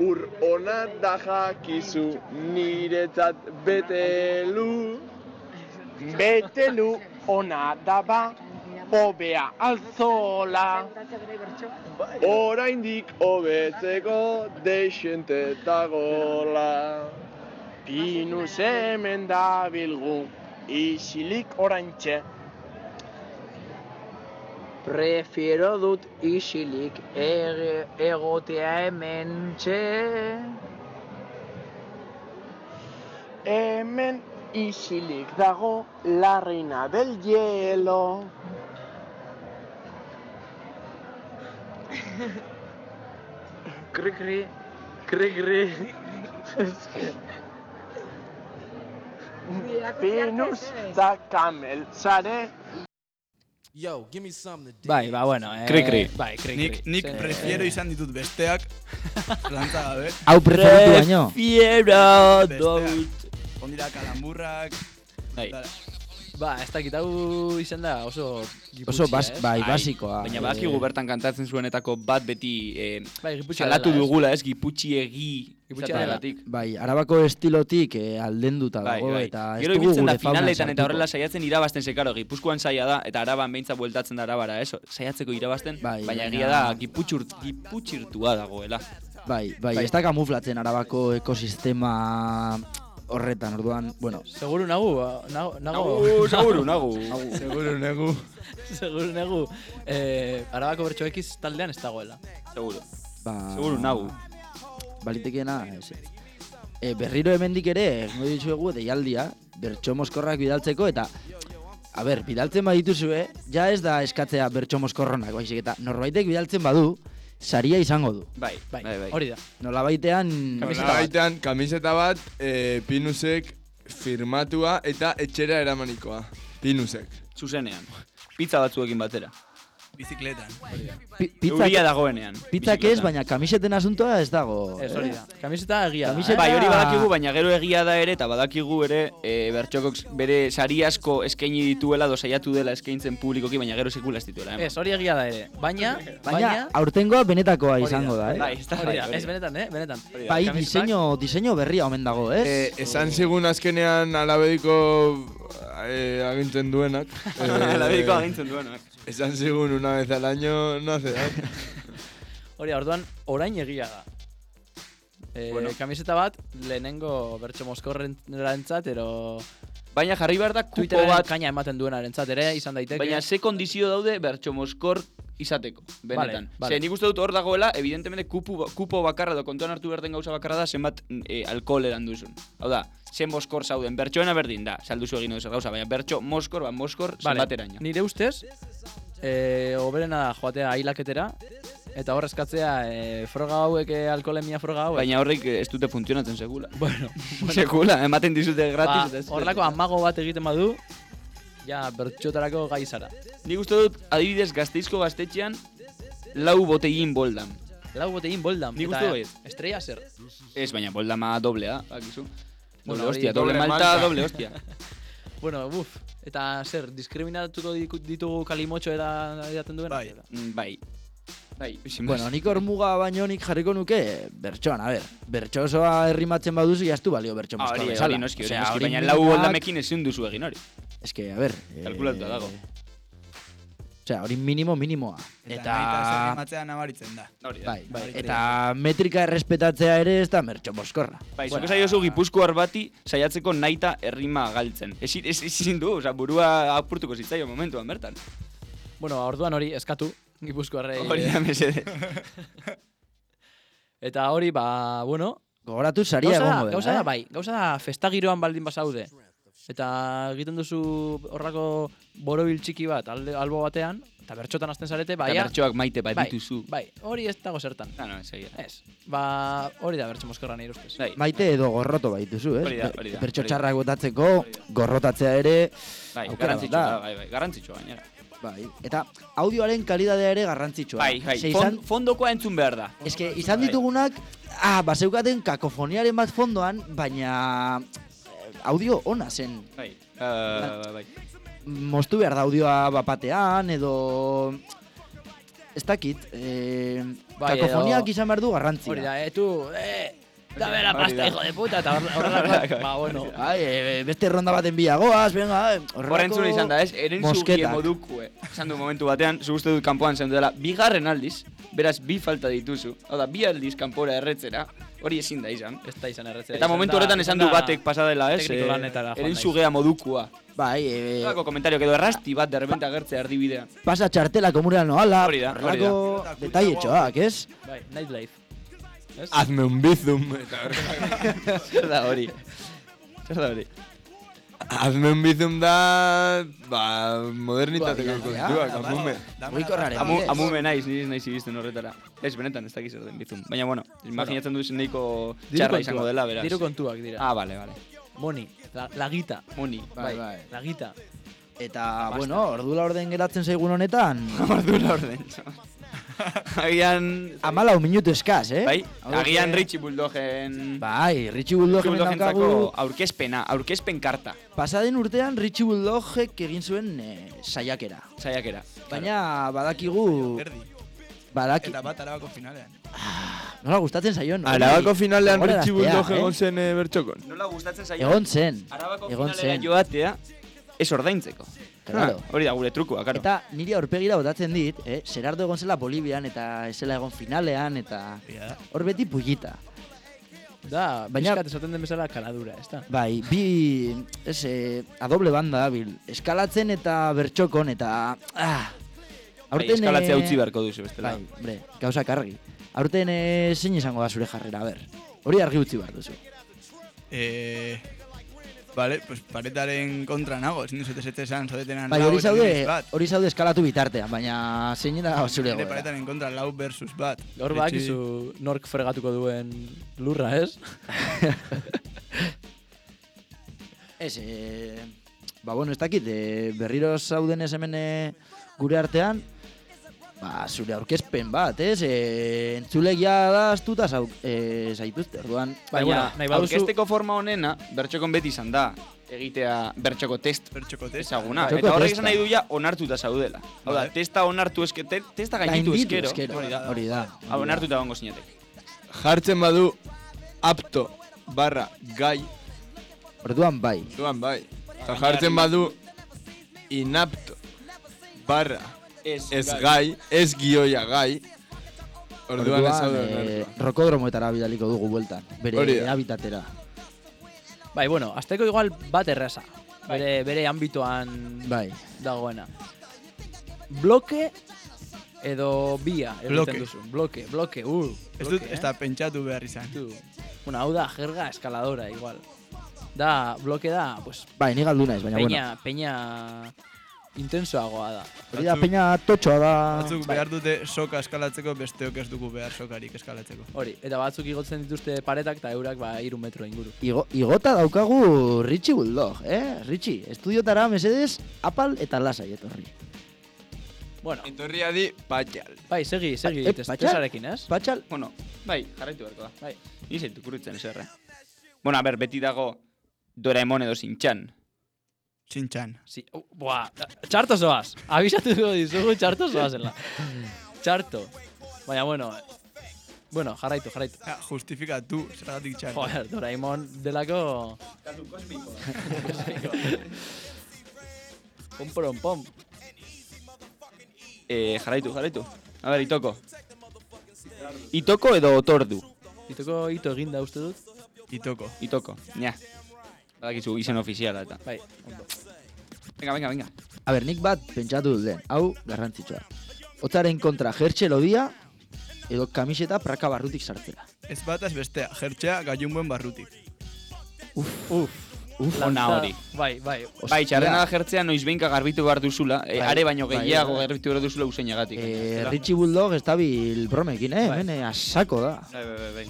ur ona da jakizu, niretzat betelu. Betelu ona da ba, hobea alzola. Oraindik hobetzeko deixente dagola. Pinus hemen dabilgu, isilik oraintxe. Prefiero dut isilik egotea hementxe. Hemen isilik dago la reina del hielo. Kri, kri. Pinus da camel, sare. Yo, give me something to Bai, bueno. Kri. Bai, kri. Nik prefiero izan ditut besteak. Lantza gabe. Hau preferitu baino. Prefiero dut. Ondira kalamburrak. Bai. Ba, ez dakit hau izan da oso Oso basikoa. Baina badakigu bertan kantatzen zuenetako bat beti Bai, giputxi salatu dela, dugula, ez? Giputxiegi. Bai, arabako estilotik aldenduta dago eta ez gero dugu ibiltzen da gure fauna finaletan eta sartuko. horrela saiatzen irabazten sekaro. Gipuzkoan saia da eta Araban beintza bueltatzen da Arabara, eso? Saiatzeko irabazten, baina egia da giputxirtua dagoela. Bai, ez da kamuflatzen arabako ekosistema horretan, orduan, bueno. Seguru nagu. Seguru negu. Arabako bertso ekiz taldean ez dagoela. Seguru nagu. Balitekeena, berriro hemendik ere, no ditzuegu deialdia, bertso mozkorrak bidaltzeko eta bidaltzen badituzue, ja ez da eskatzea bertso mozkorronak, baizik eta norbaitek bidaltzen badu, saria izango du. Bai. Hori da. Nolabaitean kamiseta bat, Pinusek firmatua eta etxera eramanikoa. Pinusek. Zuzenean. Pizza batzuekin batera. Bizikletan. Euria dagoenean. Pizzak ez, baina kamiseten asuntoa ez dago. Ez hori da. Kamiseta egia da. Bai, hori badakigu, baina gero egia da ere, eta badakigu ere bertxokok bere sari asko eskaini dituela, saiatu dela eskaintzen publikoki, baina gero sekula ez dituela. Ez, hori egia da ere. Baina aurtengoa benetakoa izango da, Bai, ez benetan, benetan. Bai, diseño berria omen dago, ez? Esan zigun azkenean alabediko agintzen duenak. Alabediko agintzen duenak. Esan zigun una vez al año, no hace daño. Hori, orduan, orain egia da. Kamiseta bat, lehenengo bertso mozkorrentzat, baina jarri behar da kupo Twitteren bat kaina ematen duenarentzat ere izan daiteke. Baina ze kondizio daude bertso mozkor izateko, benetan. Ze nik uste dut hor dagoela, evidentemente kupo bakarra edo kontuan hartu behar den gauza bakarra da zenbat alkohol eran duzun. Hau da, zen mozkor zauden, bertsoena berdin da, salduzu egin duzu gauza, baina bertso mozkor zenbateraino. Nire ustez, oberena da joatea ailaketera, eta hor eskatzea froga hauek, alkoholemia froga hauek. Baina horrek ez dute funtzionatzen segula. Sekula, ematen dizute gratis. Horrelako amago bat egiten badu, ja, bertxotarako gai zara. Nik uste dut, adibidez, Gasteizko gaztetxean, 4 botegin boldam. 4 botegin boldam. Nik uste dut. Estrella zer? Ez, baina boldama doblea, bakizu. Bueno, doble hostia, doble malta, doble hostia. Bueno, eta zer, diskriminatuko ditugu kalimotxo edaten duen? Bai. Bueno, nik hor muga baino nik jarriko nuke bertsoan, bertso osoa herrimatzen baduzu jaztu balio bertso mozkor bezala. Hori noski, baina 4 boldamekin ezin duzu egin hori. Ez que, kalkulatuta dago. Osea, hori minimoa. Eta herrimatzea nabaritzen da. Bai. Eta metrika errespetatzea ere ez da bertso mozkorra. Bai, zuke saiozu Gipuzkoar bati saiatzeko naita errima galtzen. Ezin du, burua apurtuko zitzaio momentuan bertan. Bueno, orduan hori eskatu. Gipuzkoarrei. Hori da mesede. Eta hori, bueno... Gogoratu saria egongo dela, Gauza da, bai. Gauza da, festagiroan baldin bazaude. Eta egiten duzu horrako borobil txiki bat, albo batean, eta bertxotan azten zarete, bai... Eta bertxoak maite bat dituzu. Bai, hori ez dago zertan. Ez egia. Ez. Hori da bertxo mozkorra nire ustez. Maite edo gorroto baituzu, ez? Hori da. Bertxo txarrak botatzeko, gorrotatzea ere... Bai, garrantzitsua gainera. Bai, eta audioaren kalidadea ere garrantzitsua. Bai, fondokoa entzun behar da. Ez que izan ditugunak, baseukaten kakofoniaren bat fondoan, baina audio ona zen. Bai. Moztu behar da audioa bapatean, edo... ez dakit, Bai, kakofoniak izan behar du garrantzia. Hori da, dame la pasta, hijo de puta, eta horrelako, ba, bueno. Beste ronda baten biagoaz, venga, Horrentzun izan da, ez? Eren zugie modukue. Esan du momentu batean, zu uste dut kanpoan zen dela, bigarren aldiz, beraz, bi falta dituzu. Hau da, bi aldiz kanpora erretzera, hori ezin da izan. Ez da izan erretzera. Eta momentu horretan esan du batek pasadela, ez? Tekniko lanetara joan Eren zugea modukua. Bai, Horrelako komentario, edo errasti bat derrepente agertzea erdibidean. pasa txartela komunera noala, Hori da. horrelako detailetxoak, ez? Bai, nightlife. Hazme un bizum. Zer da hori? Hazme un bizum da... modernitateko kontuak, amume. Amume naiz iristen horretara. Ez, benetan, ez dakiz zer den bizum. Baina, bueno, imaginatzen duzen nahiko txarra izango dela, beraz. Diru kontuak dira. Ah, vale. Money, la guita. Money. Bai. La guita. Eta, bueno, ordula orden geratzen zaigun honetan. Ordula orden. Agian... 14 minutu eskaz, Bai, agian Richie Bulldogen... Bai, Richie Bulldogen daukagu... aurkezpen karta. Pasaden urtean Richie Bulldogek egin zuen saiakera. Baina badakigu... Eta bat Arabako finalean. Nola gustatzen zaion. Arabako finalean Richie Bulldog egon zen bertxokon. Nola gustatzen zaion. Egon zen. Arabako finalera joatea, ez ordaintzeko. Claro. Hori da gure trukua, karo. Eta niri aurpegira botatzen dit, Gerardo egon zela Bolivian eta esela egon finalean eta hor beti pullita. Da, pixkat esaten den bezala kaladura, ez da? Bai, a doble banda bil, eskalatzen eta bertxokon eta... Aurten eskalatzea utzi beharko duzu bestela. Bai, bre, gauzak argi. Aurten zein izango da zure jarrera, ber. Hori argi utzi behar duzu. Vale, pues paretaren kontra nago, ezin duzete esan, zodetenan bai, hori zaude eskalatu bitartean, baina zein da zure goera. Paretaren kontra lau versus bat. Hor bakizu nork fregatuko duen lurra, ez? Ez, bueno, ez dakit, berriro zauden ez hemen gure artean, zure aurkezpen bat, ez? Entzulegia da astuta zaituzte, orduan. Baina, aurkezteko forma honena, bertxokon beti izan da, egitea bertxoko test ezaguna. Eta horrek izan nahi duia onartuta zaudela. Hau da, testa onartu testa gainditu eskero. Hori da. Onartuta gongo zinetek. Jartzen badu apto barra gai. Orduan bai. Eta jartzen badu inapto barra ez gai, ez gioia gai. Orduan ez hau rokodromoetara bidaliko dugu bueltan, bere habitatera. Bai, bueno, azteko igual bat erraza. Bere ambitoan dagoena. Bloke edo bia egiten duzu. Bloke. Ez dut, ez da pentsatu behar izan. Bueno, hau da, jerga eskaladora, igual. Da, bloke da, pues... Bai, ni galdu naiz, baina bueno. Peña intensoagoa da. Hori da, peña totxoa da. Batzuk behar dute soka eskalatzeko, besteok ez dugu behar sokarik eskalatzeko. Hori, eta batzuk igotzen dituzte paretak eta eurak 3 metro inguru. Igota daukagu Richie Bulldog, Richie, estudiotara mesedez, apal eta lasai etorri. Bueno. Etorria di patxal. Bai, segi, tesarekin, ez? Patxal? Bueno, bai, jarraitu beharko da. Bai. Izaitu kurritzen zerra. Bueno, a ber, beti dago Doraemon edo Shin-chan. Shin-chan. Si, txarto zoaz. Abisatu dizugu txarto zoazela. Txarto. Baina, bueno, jarraitu. Ja, justifika du, zergatik txarto. Joder, Doraemon delako... Katu kosmiko. Pom. Jarraitu. A ber, Itoko. Itoko edo Otordu? Itoko ito eginda uste dut. Itoko, nia. Badakizu izen ofiziala eta. Bai, ondo. Venga. A ber, nik bat pentsatu dut den, hau garrantzitsua. Otzaren kontra jertxe lodia edo kamiseta praka barrutik sartzera. Ez bat ez bestea, jertxea gailunbuen barrutik. Ona hori. Bai. Bai, txarrena da jertzea noiz behinka garbitu behar duzula, are baino gehiago garbitu behar duzula useinagatik. Richie Bulldog ez dabil bromekin, hemen asako da. Bai.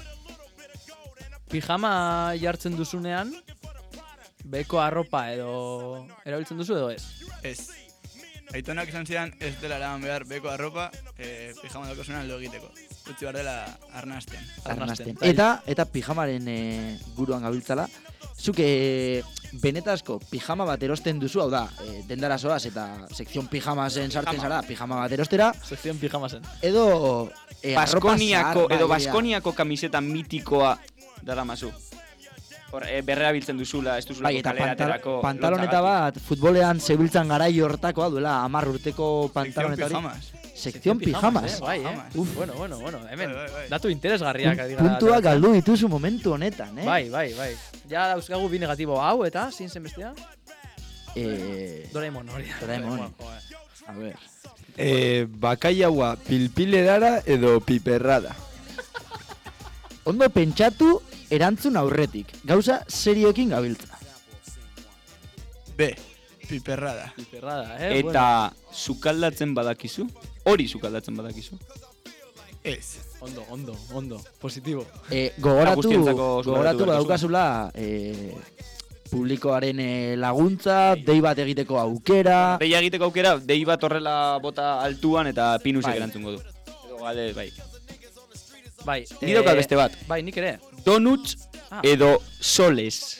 Pijama jartzen duzunean, beko arropa edo erabiltzen duzu edo ez? Ez. Aitonak esan zidan ez dela eraman behar beko arropa, pijama daukosunan lo egiteko. Utzi behar dela arnasten. Eta pijamaren buruan gabiltzala. Zuk benetazko pijama bat erosten duzu, hau da, dendara zoaz eta sekzion pijamasen sartzen zara, pijama bat erostera. Sekzion pijamasen. Edo Baskoniako kamiseta mitikoa dara mazu. Berrea biltzen duzula, ez duzula kaleraterako. Pantaloneta bat, futbolean zebiltzan garai hortakoa duela, 10 urteko pantaloneta hori. Sekzion pijamas. Bueno, hemen, datu interesgarriak. Puntua galdu dituzu momentu honetan, Bai. Ja dauzkagu bi negatibo hau eta, zin zen bestia? Doraemon hori. A ver. Bakaiaua pilpilerara edo piperrada? Ondo pentsatu erantzun aurretik. Gauza serioekin gabiltza. B. Piperrada. Eta sukaldatzen badakizu? Hori sukaldatzen badakizu? Ez. Ondo. Positibo. Gogoratu badaukazula publikoaren laguntza, dei bat egiteko aukera. Dei egiteko aukera, dei bat horrela bota altuan eta pinusek erantzungo du. Edo gale, bai. Ni daukat beste bat. Bai, nik ere. Donuts edo soles.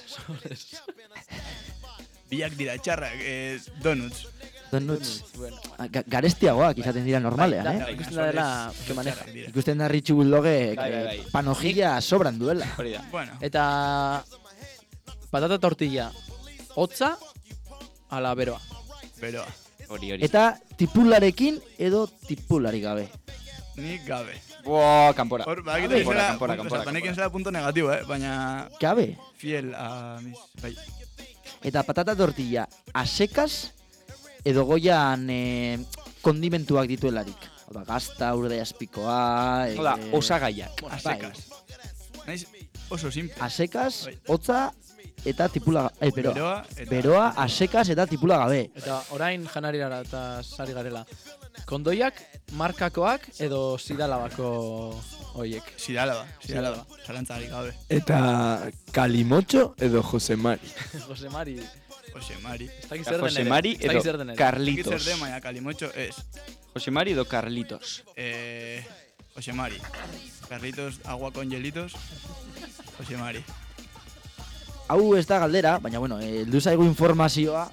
Biak dira txarrak, donuts. Garestiagoak izaten dira normalean, Ikusten da dela que maneja. Ikusten da Richie Bulldogek panojilla sobran duela. Eta patata tortilla, hotza ala beroa. Hori. Eta tipularekin edo tipulari gabe. Nik gabe. Boa, kanpora. Panekin zela punto negatibo, baina... Gabe? Fiel a mis... Bai. Eta patata tortilla, asekas edo goian kondimentuak dituelarik. Oda, gazta, urde aspikoa... Oda, osagaiak. Asekas. Naiz oso simple. Asekas, hotza eta tipula... Beroa, asekas eta tipula gabe. Eta orain janariara eta sari garela. Kondoiak, markakoak edo sidalabako hoiek? Sidalaba. Zalantzari gabe. Eta Kalimotxo edo Josemari? Josemari. Josemari edo Carlitos. Zer den, baina Kalimotxo ez. Josemari edo Carlitos? Josemari. Carlitos, agua con hielitos. Josemari. Hau ez da galdera, baina bueno, heldu zaigu informazioa.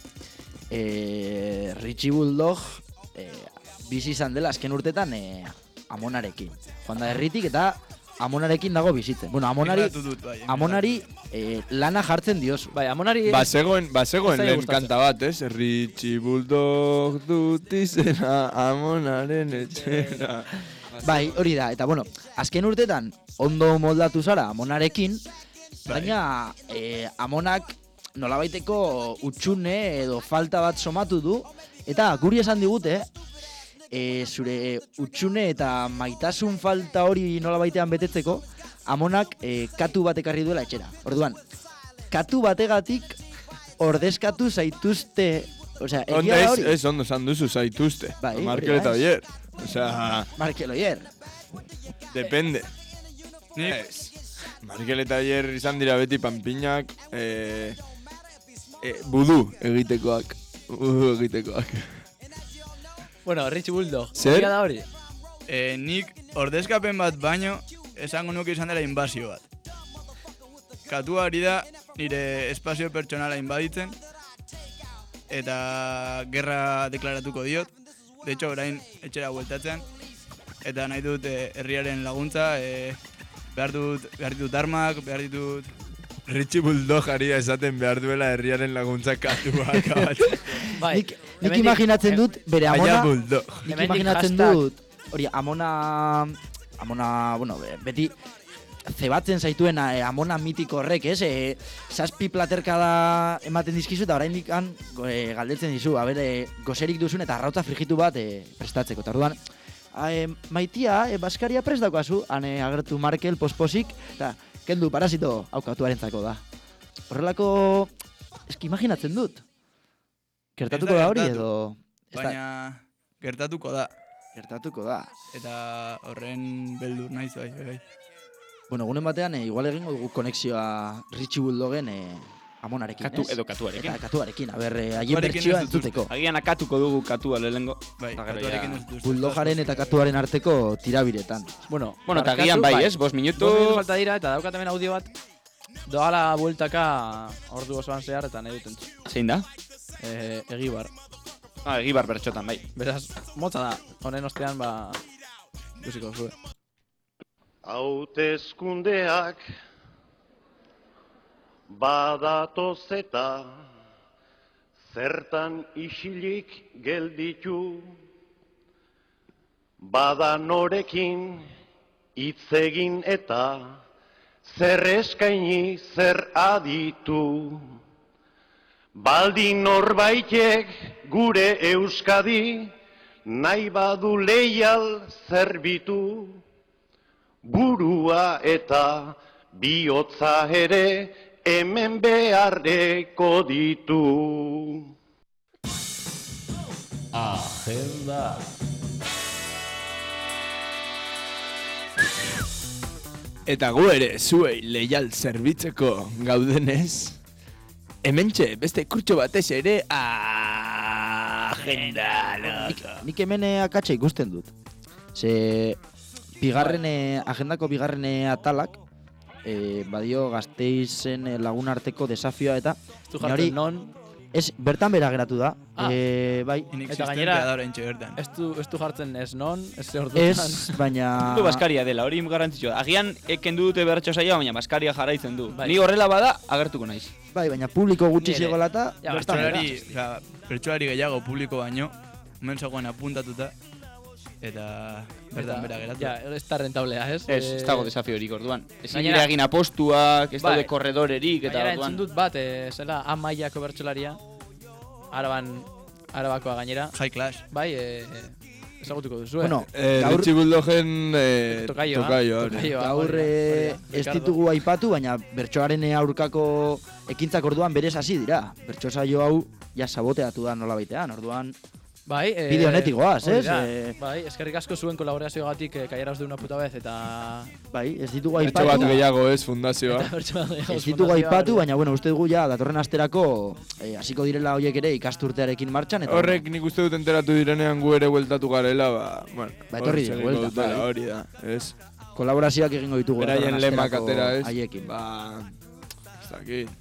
Richie Bulldog bizi izan dela azken urtetan Amonarekin. Joan da herritik eta Amonarekin dago bizitzen. Bueno, Amonari lana jartzen diozu. Bai, Amonari... Bazegoen lehen kanta bat, ez? Richie Bulldog dut izena Amonaren etxera. Bai, hori da. Eta bueno, azken urtetan ondo moldatu zara Amonarekin, baina Amonak nolabaiteko utxune edo falta bat somatu du, eta guri esan digute, zure utxune eta maitasun falta hori nolabaitean betetzeko, Amonak katu bat ekarri duela etxera. Orduan, katu bategatik ordezkatu zaituzte, osea, egia da hori. Ez ondo esan duzu zaituzte. Markel eta Oyer. Osea... Markel Oyer. Depende. Markel eta Oyer izan dira beti panpinak, budu egitekoak. Bueno, Richie Bulldog, zer? Da hori? Nik ordezkapen bat baino esango nuke izan dela inbazio bat. Katua hori da nire espazio pertsonala inbaditzen eta gerra deklaratuko diot. De hecho, orain etxera bueltatzen eta nahi dut herriaren laguntza, behar ditut armak, behar ditut... Richie Bulldog haria esaten behar duela herriaren laguntza katuak. Nik imaginatzen dut bere Amona... Nik imaginatzen dut... Hori, Amona, bueno, beti zebatzen zaituen Amona mitiko horrek, ez? Zazpi platerkada ematen dizkizu eta oraindik galdetzen dizu, gozerik duzun eta arrautza frigitu bat prestatzeko. Eta orduan, maitia, baskaria prest daukazu, agertu Markel posposik, eta kendu parasito haukatuarentzako da. Horrelako, eski imaginatzen dut. Gertatuko da hori edo... Baina, gertatuko da. Gertatuko da. Eta horren beldur naiz bai. Bueno, egunen batean, igual egingo dugu konexioa Richie Bulldoggen Amonarekin, Katu ez? edo katuarekin. Eta katuarekin, haien bertsioa entzuteko. Agian akatuko dugu katua lehenengo. Bai, Eta gero katuarekin ja- ez duz. Bullogaren eta katuaren arteko tirabiretan. Bueno, Eta agian bai, ez? 5 minutu... 5 minutu falta dira, eta daukat hemen audio bat. Doala bueltaka ordu osoan zehar, eta nahi dut entzun. Zein da? Egibar. Egibar bertxotan, bai. Beraz, motza da. Honen ostean, ikusiko zue. Hauteskundeak badatoz eta zertan isilik gelditu, bada norekin hitz egin eta zer eskaini zer aditu. Baldin norbaitek gure Euskadi nahi badu leial zerbitu, burua eta bihotza ere hemen beharreko ditu. Agenda. Eta gu ere zuei leial zerbitzeko gaudenez, hementxe beste kurtso batez ere agenda. Nik hemen akatsa ikusten dut. Ze agendako bigarren atalak, badio Gasteizen lagun arteko desafioa eta jartzen non? Ez, bertan bera geratu da. Bai. Eta gainera, ez du jartzen ez non, ez ze orduan. Ez, baina... Du Baskaria dela, hori garrantzitsua. Agian kendu dute bertso saioa, baina Baskaria jarraitzen du. Bai. Ni horrela bada, agertuko naiz. Bai, baina publiko gutxi zegoela eta... Bertsolari gehiago publiko baino, hemen zagoen apuntatuta, eta bertan bera geratu. Ja, ez da rentablea, ez? Ez dago desafiorik orduan. Ezin dira egin apostuak, ez daude korredorerik, eta gainera orduan. entzun dut bat, zela Amaiako bertsolaria, Arabakoa gainera. High class. Bai, ezagutuko duzu, Bueno, Richie Bulldogen tokaioa. Gaur ez ditugu aipatu, baina bertsoaren aurkako ekintzak orduan berez hasi dira. Bertso saio hau ja saboteatu da nola baitean, orduan... Bai, bideo honetik goaz, ez? Bai, eskerrik asko zuen kolaborazioagatik Callaros de una puta vez eta... Bai, ez ditugu aipatu. Bertso bat gehiago ez, fundazioa. Ez ditugu aipatu, baina bueno, uste dugu ja datorren asterako hasiko direla hoiek ere ikasturtearekin martxan. Eta Horrek nik uste dut enteratu direnean gu ere bueltatu garela, bueno. Etorri dira, buelta, bai. Hori da, ez? Kolaborazioak egingo ditugu. Beraien lemak atera, ez? Haiekin. Ez dakit.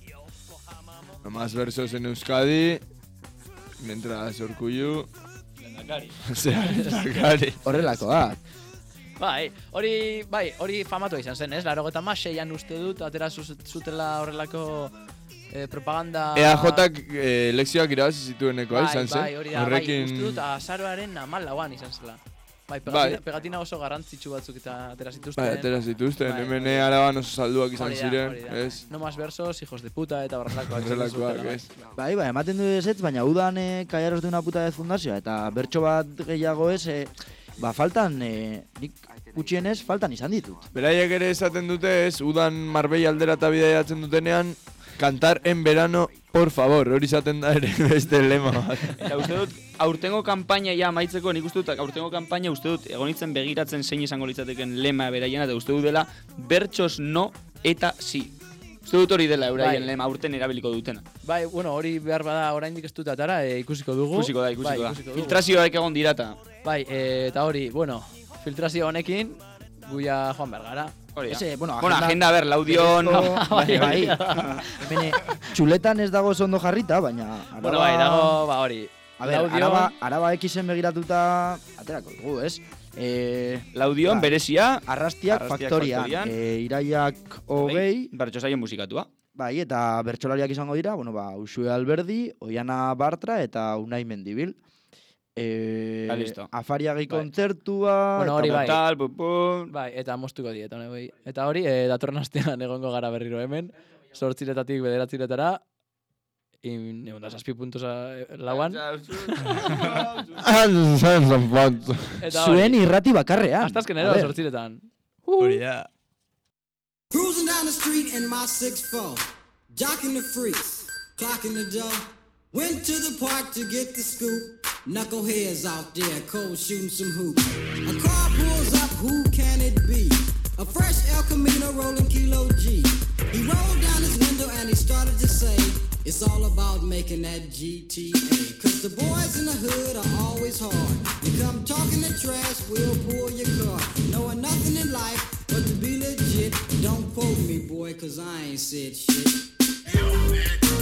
Más versos en Euskadi, mientras Urkullu... Lehendakari. Lehendakari. Horrelakoa. Bai, hori famatu izan zen, ez? 96an uste dut, atera zutela horrelako propaganda... EAJak lekzioak irabazi zitueneko, izan zen? Bai, hori da, bai, uste dut azaroaren 14an izan zela. Bai, pegatina oso garrantzitsu batzuk eta atera zituzten. Bai, atera zituzten, hemen Araban oso salduak izan ziren, ez? No más versos, hijos de puta eta horrelakoak. Horrelakoak, ez? Bai, ematen du ezetz, baina udan Callaros de una puta vez fundazioa, eta bertso bat gehiago ez, faltan, nik gutxienez, faltan izan ditut. Beraiek ere esaten dute ez, udan Marbella aldera eta bidaiatzen dutenean, cantar en verano, por favor, hori izaten da ere beste lema bat. Eta uste dut, aurtengo kanpaina ja amaitzeko, nik uste dut, aurtengo kanpaina uste dut, egonitzen begiratzen zein izango litzateken lema beraiena, eta uste dut dela, bertsos no eta si. Uste dut hori dela euraien lema aurten erabiliko dutena. Bai, bueno, hori behar bada oraindik ez dut atara, ikusiko dugu. Ikusiko da. Filtrazioak egon dirata. Bai, eta hori, bueno, filtrazio honekin, guia joan behar gara. Hori da. Bueno, agenda ber, laudion... Bai. Hemen, txuletan ez dago ondo jarrita, baina... Bueno, bai, dago, hori. A ber, Araba Xen begiratuta aterako dugu, ez? Laudion, berezia... Arrastiak faktorian, iraiak 20... Bertso saien musikatua. Bai, eta bertsolariak izango dira, bueno, Uxue Alberdi, Oiana Bartra eta Unai Mendibil. Afariagi kontzertua... Bueno, hori bai. Pupun... Bai, eta mostuko diet, bai. Eta hori, datorren astean egongo gara berriro hemen, 8:00-tik 9:00-etara, 7.6 Zuen irrati bakarrean. Hasta azkenero, 8:00. Hori da. Cruising down the street in my 6'4", jocking the freaks, clocking the dough. Went to the park to get the scoop. Knuckleheads out there, cold shooting some hoops. A car pulls up, who can it be? A fresh El Camino rolling Kilo G. He rolled down his window and he started to say, It's all about making that GTA. Cause the boys in the hood are always hard. You come talking the trash, we'll pull your car. Knowing nothing in life but to be legit. Don't quote me, boy, cause I ain't said shit.